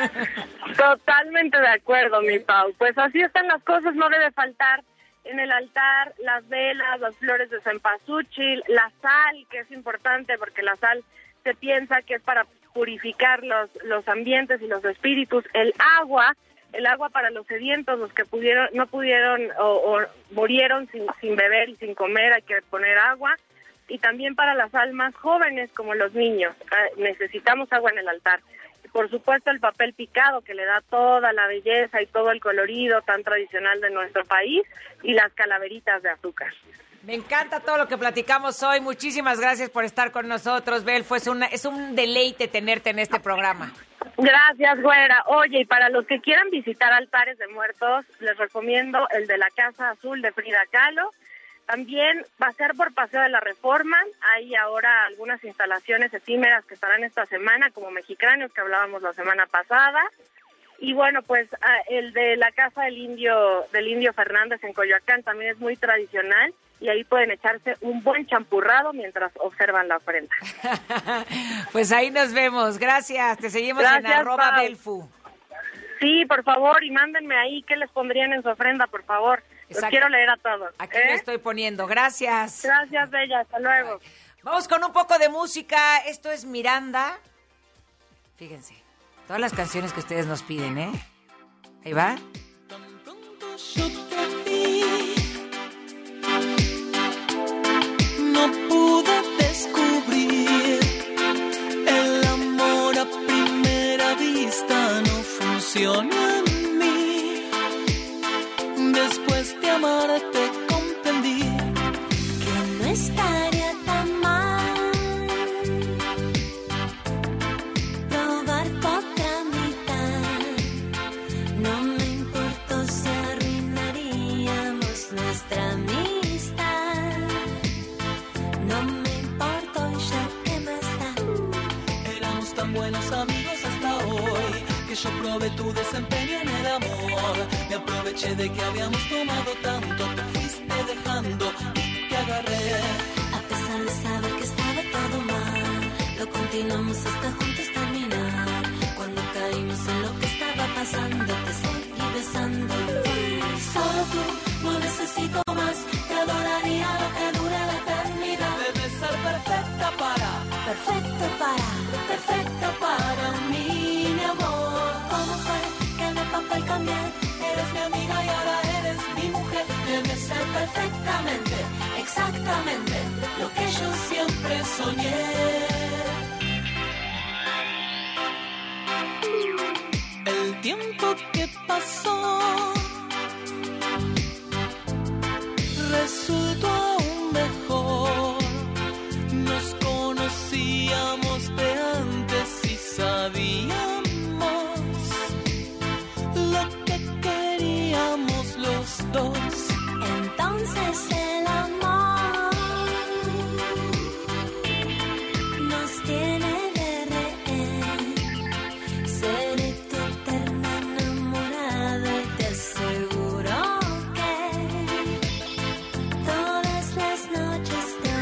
Totalmente de acuerdo, mi Pau. Pues así están las cosas, no debe faltar en el altar las velas, las flores de cempasúchil, la sal, que es importante porque la sal se piensa que es para purificar los, los ambientes y los espíritus, el agua, el agua para los sedientos, los que pudieron no pudieron o, o murieron sin, sin beber y sin comer, hay que poner agua, y también para las almas jóvenes como los niños, eh, necesitamos agua en el altar. Por supuesto, el papel picado, que le da toda la belleza y todo el colorido tan tradicional de nuestro país, y las calaveritas de azúcar. Me encanta todo lo que platicamos hoy. Muchísimas gracias por estar con nosotros, Bel. Fue una, es un deleite tenerte en este programa. Gracias, güera. Oye, y para los que quieran visitar altares de muertos, les recomiendo el de la Casa Azul de Frida Kahlo. También pasear por Paseo de la Reforma. Hay ahora algunas instalaciones efímeras que estarán esta semana, como Mexicráneos, que hablábamos la semana pasada. Y bueno, pues el de la Casa del Indio, del Indio Fernández en Coyoacán también es muy tradicional, y ahí pueden echarse un buen champurrado mientras observan la ofrenda. Pues ahí nos vemos. Gracias. Te seguimos Gracias, en arroba Pau. Belfu. Sí, por favor, y mándenme ahí qué les pondrían en su ofrenda, por favor. Los Exacto. quiero leer a todos. Aquí ¿eh? lo estoy poniendo. Gracias. Gracias, Bella. Hasta luego. Vamos con un poco de música. Esto es Miranda. Fíjense, todas las canciones que ustedes nos piden, ¿eh? Ahí va. No pude descubrir el amor a primera vista, no funciona en mí. Después de amarte comprendí que no estaría tan mal probar tu otra mitad. No me importó si arruinaríamos nuestra amistad. No me importó, ya que más da. Éramos tan buenos amigos hasta hoy que yo probé tu desempeño en el amor. Me aproveché de que habíamos tomado tanto, te fuiste dejando y te agarré. A pesar de saber que estaba todo mal, lo continuamos hasta juntos terminar. Cuando caímos en lo que estaba pasando, te seguí besando. Solo tú, no necesito más, te adoraría lo que dure la eternidad. Debes ser perfecta para, Perfecto para, perfecto para mí, mi amor. ¿Cómo fue que en el papel cambié? eres mi amiga y ahora eres mi mujer. Debe ser perfectamente, exactamente pasó, resultó aún mejor. Nos conocíamos de antes y sabíamos lo que queríamos los dos. Entonces el amor nos tiene de rehén. Seré tu eterna enamorada y te aseguro que todas las noches te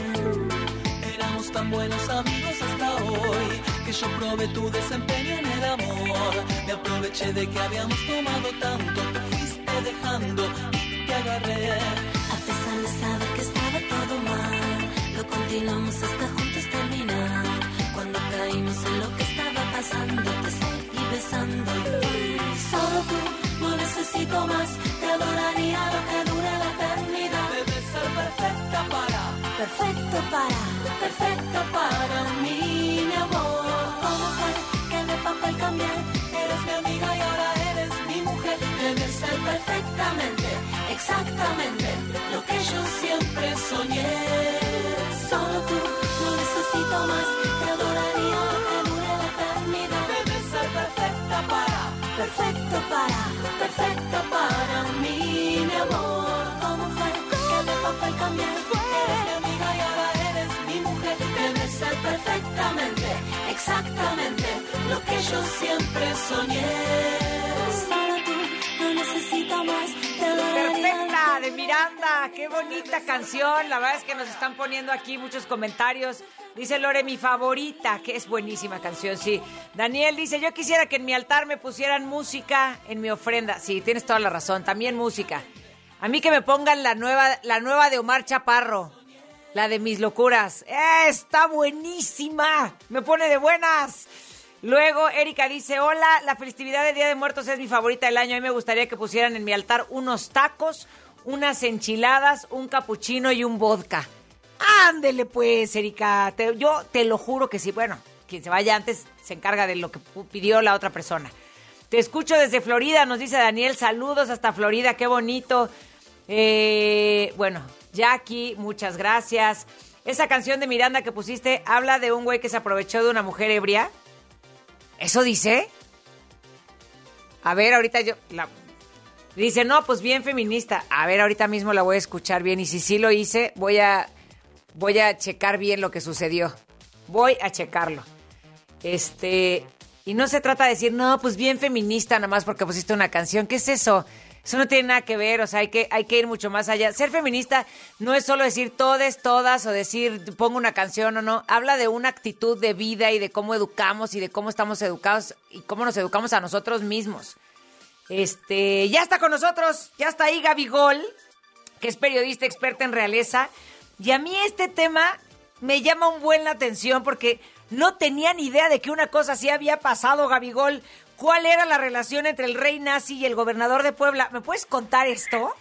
amaré. Éramos tan buenos amigos hasta hoy que yo probé tu desempeño en el amor. Me aproveché de que habíamos tomado tanto, te fuiste dejando y te agarré. A pesar de saber que estaba todo mal, lo continuamos hasta juntos terminar. Cuando caímos en lo que estaba pasando, te seguí besando y fui. Solo tú, no necesito más, te adoraría lo que dure la eternidad. Debes ser perfecta para, perfecto para, perfecto para mí, mi amor. ¿Cómo fue que de papel cambié? Eres mi amiga y ahora eres mi mujer. Debes ser perfectamente, exactamente lo que yo siempre soñé. Solo tú, no necesito más, te adoraría lo que dure la eternidad. Debes ser perfecta para, perfecto para, perfecto para mí, mi amor. ¿Cómo fue que de papel cambié? Eres mi amiga y ahora eres mi mujer. Debes ser perfectamente, exactamente lo que yo siempre soñé. Solo tú, no necesito más, te adoraría. Perfecta, de Miranda, qué bonita canción. La verdad es que nos están poniendo aquí muchos comentarios. Dice Lore, mi favorita, que es buenísima canción, sí. Daniel dice, yo quisiera que en mi altar me pusieran música en mi ofrenda. Sí, tienes toda la razón, también música. A mí que me pongan la nueva, la nueva de Omar Chaparro, la de Mis Locuras. ¡Eh, está buenísima! Me pone de buenas. Luego Erika dice, hola, la festividad del Día de Muertos es mi favorita del año. A mí me gustaría que pusieran en mi altar unos tacos, unas enchiladas, un capuchino y un vodka. Ándele pues, Erika. Te, yo te lo juro que sí. Bueno, quien se vaya antes se encarga de lo que pidió la otra persona. Te escucho desde Florida, nos dice Daniel. Saludos hasta Florida, qué bonito. Eh, bueno, Jackie, muchas gracias. Esa canción de Miranda que pusiste habla de un güey que se aprovechó de una mujer ebria. ¿Eso dice? A ver, ahorita yo... La... Dice, no, pues bien feminista. A ver, ahorita mismo la voy a escuchar bien. Y si sí lo hice, voy a... Voy a checar bien lo que sucedió. Voy a checarlo. Este... Y no se trata de decir, no, pues bien feminista nada más porque pusiste una canción. ¿Qué es eso? Eso no tiene nada que ver, o sea, hay que, hay que ir mucho más allá. Ser feminista no es solo decir todes, todas, o decir pongo una canción o no. Habla de una actitud de vida y de cómo educamos y de cómo estamos educados y cómo nos educamos a nosotros mismos. Este, ya está con nosotros, ya está ahí Gaby Gol, que es periodista experta en realeza. Y a mí este tema me llama un buen la atención porque no tenía ni idea de que una cosa así había pasado, Gaby Gol. ¿Cuál era la relación entre el rey nazi y el gobernador de Puebla? ¿Me puedes contar esto?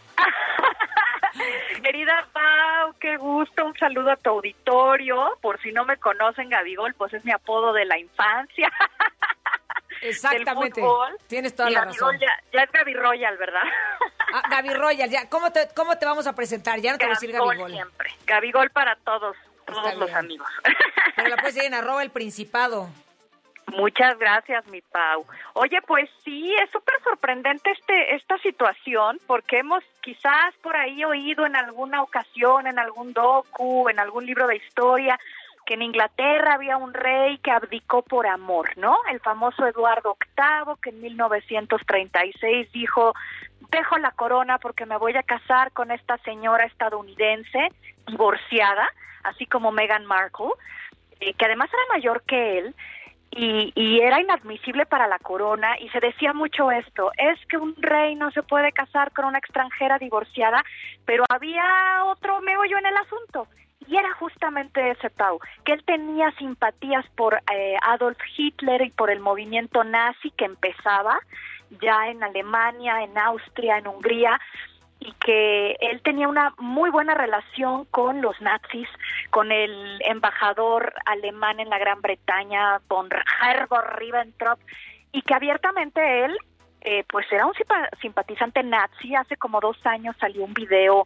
Querida Pau, qué gusto, un saludo a tu auditorio. Por si no me conocen, Gabigol, pues es mi apodo de la infancia. Exactamente, tienes toda y la Gabigol razón. Ya, ya es Gaby Royal, ¿verdad? Ah, Gaby Royal, ya. ¿Cómo te, ¿Cómo te vamos a presentar? Ya no te voy a decir Gabigol Gaby Gol. siempre, Gabigol para todos, todos Está los bien. amigos. Pero la puedes ir en arroba el Principado. Muchas gracias, mi Pau. Oye, pues sí, es súper sorprendente este esta situación, porque hemos quizás por ahí oído en alguna ocasión, en algún docu, en algún libro de historia, que en Inglaterra había un rey que abdicó por amor, ¿no? El famoso Eduardo octavo, que en mil novecientos treinta y seis dijo, dejo la corona porque me voy a casar con esta señora estadounidense divorciada, así como Meghan Markle, eh, que además era mayor que él, Y, y era inadmisible para la corona, y se decía mucho esto, es que un rey no se puede casar con una extranjera divorciada, pero había otro meollo en el asunto, y era justamente ese, Pau, que él tenía simpatías por eh, Adolf Hitler y por el movimiento nazi que empezaba ya en Alemania, en Austria, en Hungría, y que él tenía una muy buena relación con los nazis, con el embajador alemán en la Gran Bretaña, von Herborn Ribbentrop, y que abiertamente él eh, pues era un simpa- simpatizante nazi. Hace como dos años salió un video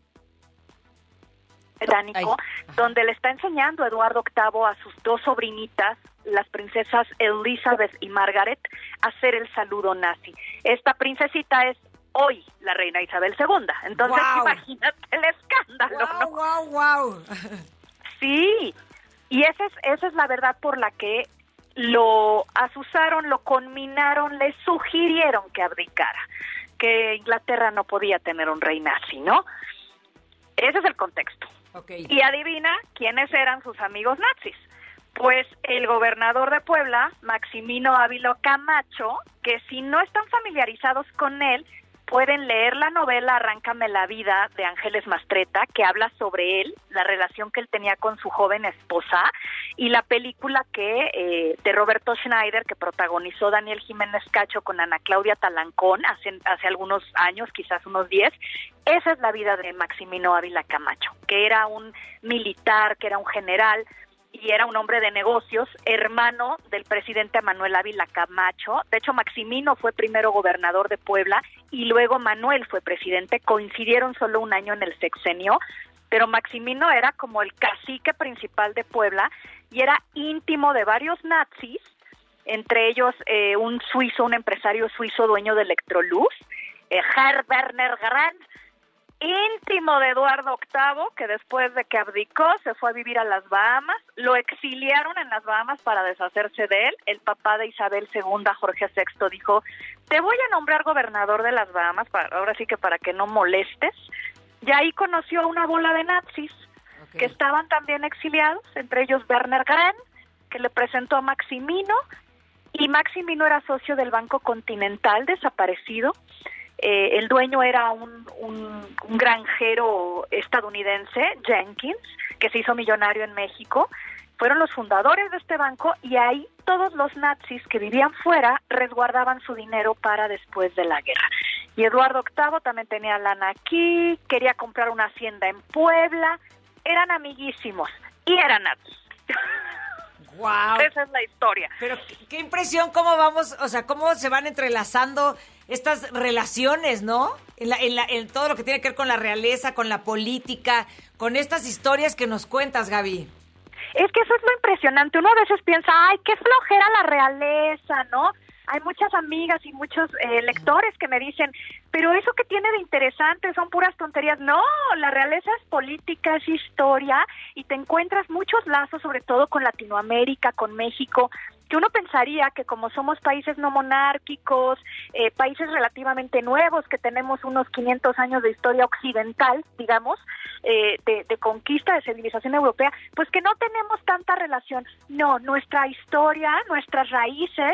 británico donde le está enseñando a Eduardo octavo a sus dos sobrinitas, las princesas Elizabeth y Margaret, a hacer el saludo nazi. Esta princesita es hoy la reina Isabel segunda. Entonces, wow. Imagínate el escándalo, wow, ¿no? Wow, wow. Sí, y esa es, esa es la verdad por la que lo asusaron, lo conminaron, le sugirieron que abdicara, que Inglaterra no podía tener un rey nazi, ¿no? Ese es el contexto. Okay. Y adivina quiénes eran sus amigos nazis. Pues el gobernador de Puebla, Maximino Ávila Camacho, que si no están familiarizados con él, pueden leer la novela Arráncame la vida de Ángeles Mastretta, que habla sobre él, la relación que él tenía con su joven esposa, y la película que eh, de Roberto Schneider, que protagonizó Daniel Jiménez Cacho con Ana Claudia Talancón hace, hace algunos años, quizás unos diez. Esa es la vida de Maximino Ávila Camacho, que era un militar, que era un general, y era un hombre de negocios, hermano del presidente Manuel Ávila Camacho. De hecho, Maximino fue primero gobernador de Puebla y luego Manuel fue presidente. Coincidieron solo un año en el sexenio, pero Maximino era como el cacique principal de Puebla y era íntimo de varios nazis, entre ellos eh, un suizo, un empresario suizo dueño de Electrolux, eh, Herr Werner Grant, íntimo de Eduardo octavo, que después de que abdicó se fue a vivir a las Bahamas, lo exiliaron en las Bahamas para deshacerse de él. El papá de Isabel segunda, Jorge sexto, dijo, te voy a nombrar gobernador de las Bahamas, para, ahora sí que para que no molestes. Y ahí conoció a una bola de nazis, okay, que estaban también exiliados, entre ellos Werner Grant, que le presentó a Maximino, y Maximino era socio del Banco Continental, desaparecido. Eh, el dueño era un, un, un granjero estadounidense, Jenkins, que se hizo millonario en México. Fueron los fundadores de este banco y ahí todos los nazis que vivían fuera resguardaban su dinero para después de la guerra. Y Eduardo octavo también tenía lana aquí, quería comprar una hacienda en Puebla, eran amiguísimos y eran nazis. Wow. Esa es la historia. Pero qué, qué impresión cómo vamos, o sea, cómo se van entrelazando estas relaciones, ¿no? En, la, en, la, en todo lo que tiene que ver con la realeza, con la política, con estas historias que nos cuentas, Gaby. Es que eso es lo impresionante. Uno a veces piensa, ay, qué flojera la realeza, ¿no? Hay muchas amigas y muchos eh, lectores que me dicen, pero eso que tiene de interesante son puras tonterías. No, la realeza es política, es historia, y te encuentras muchos lazos, sobre todo con Latinoamérica, con México, que uno pensaría que como somos países no monárquicos, eh, países relativamente nuevos, que tenemos unos quinientos años de historia occidental, digamos, eh, de, de conquista, de civilización europea, pues que no tenemos tanta relación. No, nuestra historia, nuestras raíces,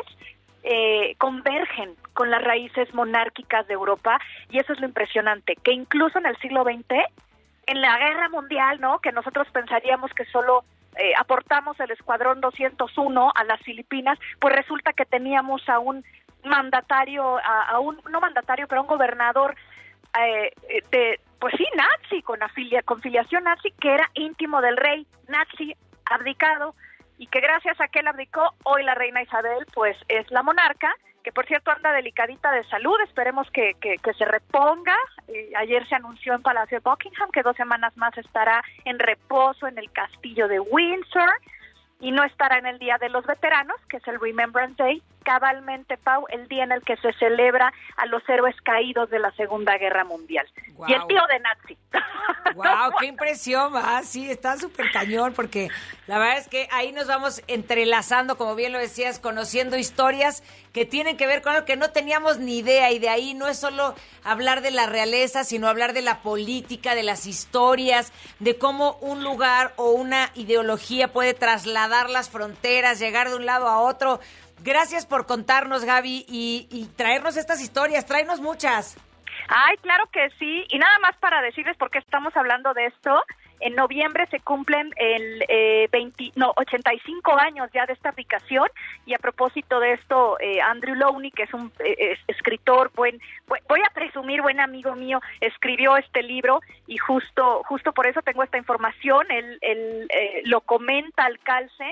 Eh, convergen con las raíces monárquicas de Europa, y eso es lo impresionante, que incluso en el siglo veinte, en la guerra mundial, ¿no? Que nosotros pensaríamos que solo eh, aportamos el escuadrón doscientos uno a las Filipinas, pues resulta que teníamos a un mandatario, a, a un, no mandatario, pero un gobernador eh, de, pues sí, nazi, con, afilia, con filiación nazi, que era íntimo del rey nazi abdicado, y que gracias a que él abdicó, hoy la reina Isabel pues es la monarca, que por cierto anda delicadita de salud, esperemos que, que, que se reponga. Eh, ayer se anunció en Palacio de Buckingham que dos semanas más estará en reposo en el castillo de Windsor, y no estará en el Día de los Veteranos, que es el Remembrance Day, cabalmente, Pau, el día en el que se celebra a los héroes caídos de la Segunda Guerra Mundial. Wow. Y el tío de nazi. ¡Wow! ¡Qué impresión! Ah, sí, está súper cañón, porque la verdad es que ahí nos vamos entrelazando, como bien lo decías, conociendo historias que tienen que ver con algo que no teníamos ni idea, y de ahí no es solo hablar de la realeza, sino hablar de la política, de las historias, de cómo un lugar o una ideología puede trasladar las fronteras, llegar de un lado a otro. Gracias por contarnos, Gaby, y, y traernos estas historias. Tráenos muchas. Ay, claro que sí. Y nada más para decirles por qué estamos hablando de esto. En noviembre se cumplen el eh, veinte, no, ochenta y cinco años ya de esta aplicación, y a propósito de esto, eh, Andrew Lowney, que es un eh, escritor, buen, voy a presumir, buen amigo mío, escribió este libro, y justo justo por eso tengo esta información. Él, él eh, lo comenta al calce.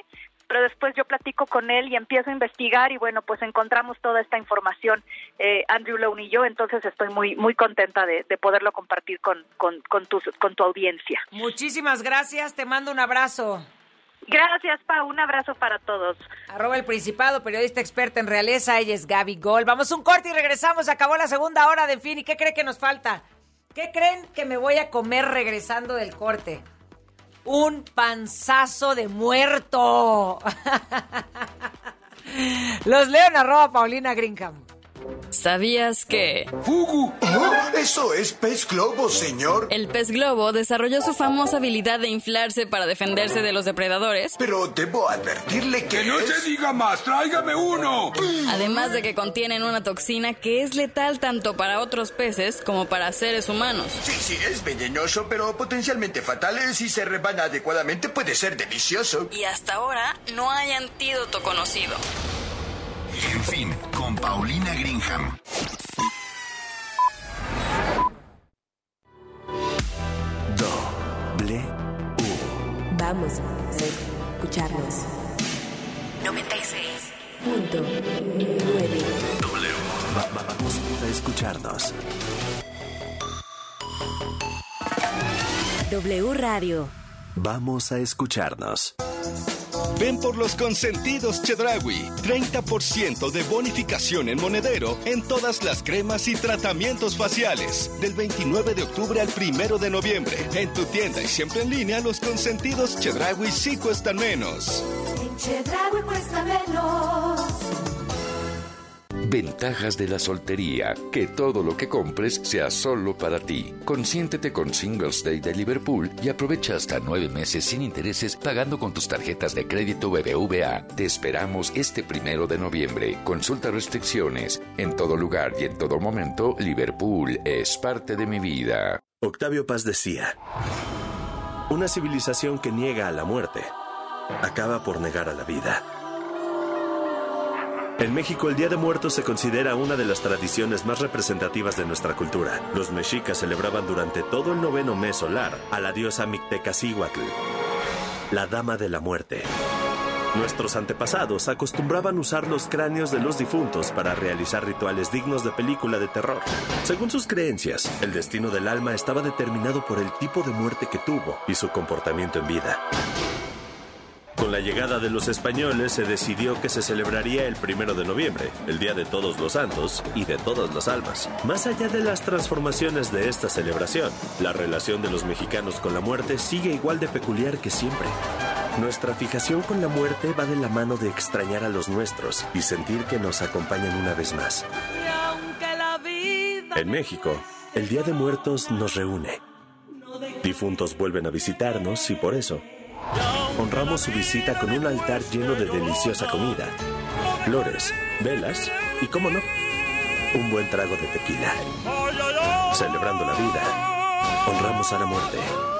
pero después yo platico con él y empiezo a investigar y bueno, pues encontramos toda esta información, eh, Andrew Lone y yo, entonces estoy muy muy contenta de, de poderlo compartir con, con, con, tu, con tu audiencia. Muchísimas gracias, te mando un abrazo. Gracias, Pau, un abrazo para todos. Arroba El Principado, periodista experta en realeza, ella es Gaby Gol. Vamos a un corte y regresamos, acabó la segunda hora de Fin. ¿Y qué cree que nos falta? ¿Qué creen que me voy a comer regresando del corte? Un panzazo de muerto. Los leo en arroba Paulina Greenham. ¿Sabías que? ¡Fugu! ¿Oh? ¡Eso es pez globo, señor! El pez globo desarrolló su famosa habilidad de inflarse para defenderse de los depredadores. Pero debo advertirle que... ¡Que no se diga más! ¡Tráigame uno! Además de que contienen una toxina que es letal tanto para otros peces como para seres humanos. Sí, sí, es venenoso, pero potencialmente fatal. Si se rebana adecuadamente puede ser delicioso. Y hasta ahora no hay antídoto conocido. En Fin, con Paulina Greenham. Doble U. Vamos a escucharnos. noventa y seis punto nueve. W. Va- va- vamos a escucharnos. W Radio. Vamos a escucharnos. Ven por los consentidos Chedraui. treinta por ciento de bonificación en monedero en todas las cremas y tratamientos faciales. Del veintinueve de octubre al primero de noviembre. En tu tienda y siempre en línea, los consentidos Chedraui sí cuestan menos. En Chedraui cuesta menos. Ventajas de la soltería. Que todo lo que compres sea solo para ti. Consiéntete con Singles Day de Liverpool y aprovecha hasta nueve meses sin intereses pagando con tus tarjetas de crédito B B V A. Te esperamos este primero de noviembre. Consulta restricciones. En todo lugar y en todo momento, Liverpool es parte de mi vida. Octavio Paz decía: una civilización que niega a la muerte acaba por negar a la vida. En México, el Día de Muertos se considera una de las tradiciones más representativas de nuestra cultura. Los mexicas celebraban durante todo el noveno mes solar a la diosa Mictecacíhuatl, la dama de la muerte. Nuestros antepasados acostumbraban usar los cráneos de los difuntos para realizar rituales dignos de película de terror. Según sus creencias, el destino del alma estaba determinado por el tipo de muerte que tuvo y su comportamiento en vida. Con la llegada de los españoles se decidió que se celebraría el primero de noviembre, el Día de Todos los Santos y de todas las almas. Más allá de las transformaciones de esta celebración, la relación de los mexicanos con la muerte sigue igual de peculiar que siempre. Nuestra fijación con la muerte va de la mano de extrañar a los nuestros y sentir que nos acompañan una vez más. En México, el Día de Muertos nos reúne. Difuntos vuelven a visitarnos y por eso honramos su visita con un altar lleno de deliciosa comida, flores, velas y, cómo no, un buen trago de tequila. Celebrando la vida, honramos a la muerte.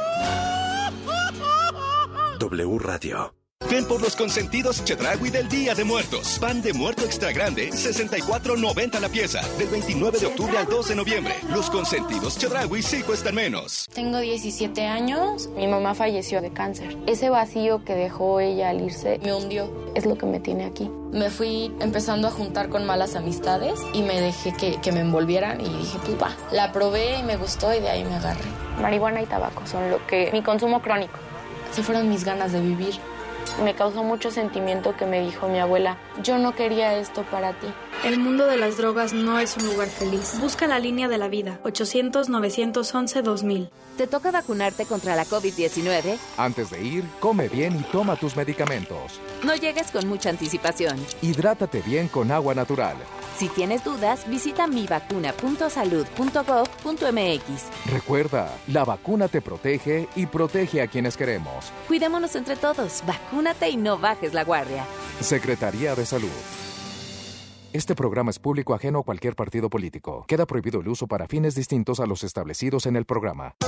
W Radio. Ven por los consentidos Chedraui del Día de Muertos. Pan de muerto extra grande, sesenta y cuatro noventa la pieza. Del veintinueve de octubre al dos de noviembre. Los consentidos Chedraui sí cuestan menos. Tengo diecisiete años. Mi mamá falleció de cáncer. Ese vacío que dejó ella al irse me hundió. Es lo que me tiene aquí. Me fui empezando a juntar con malas amistades y me dejé que, que me envolvieran y dije, pues va. La probé y me gustó y de ahí me agarré. Marihuana y tabaco son lo que... mi consumo crónico. Se fueron mis ganas de vivir. Me causó mucho sentimiento que me dijo mi abuela, yo no quería esto para ti. El mundo de las drogas no es un lugar feliz. Busca la línea de la vida, ochocientos, novecientos once, dos mil. ¿Te toca vacunarte contra la COVID diecinueve? Antes de ir, come bien y toma tus medicamentos. No llegues con mucha anticipación. Hidrátate bien con agua natural. Si tienes dudas, visita mi vacuna punto salud punto gov punto m x. Recuerda, la vacuna te protege y protege a quienes queremos. Cuidémonos entre todos. Vacúnate y no bajes la guardia. Secretaría de Salud. Este programa es público ajeno a cualquier partido político. Queda prohibido el uso para fines distintos a los establecidos en el programa.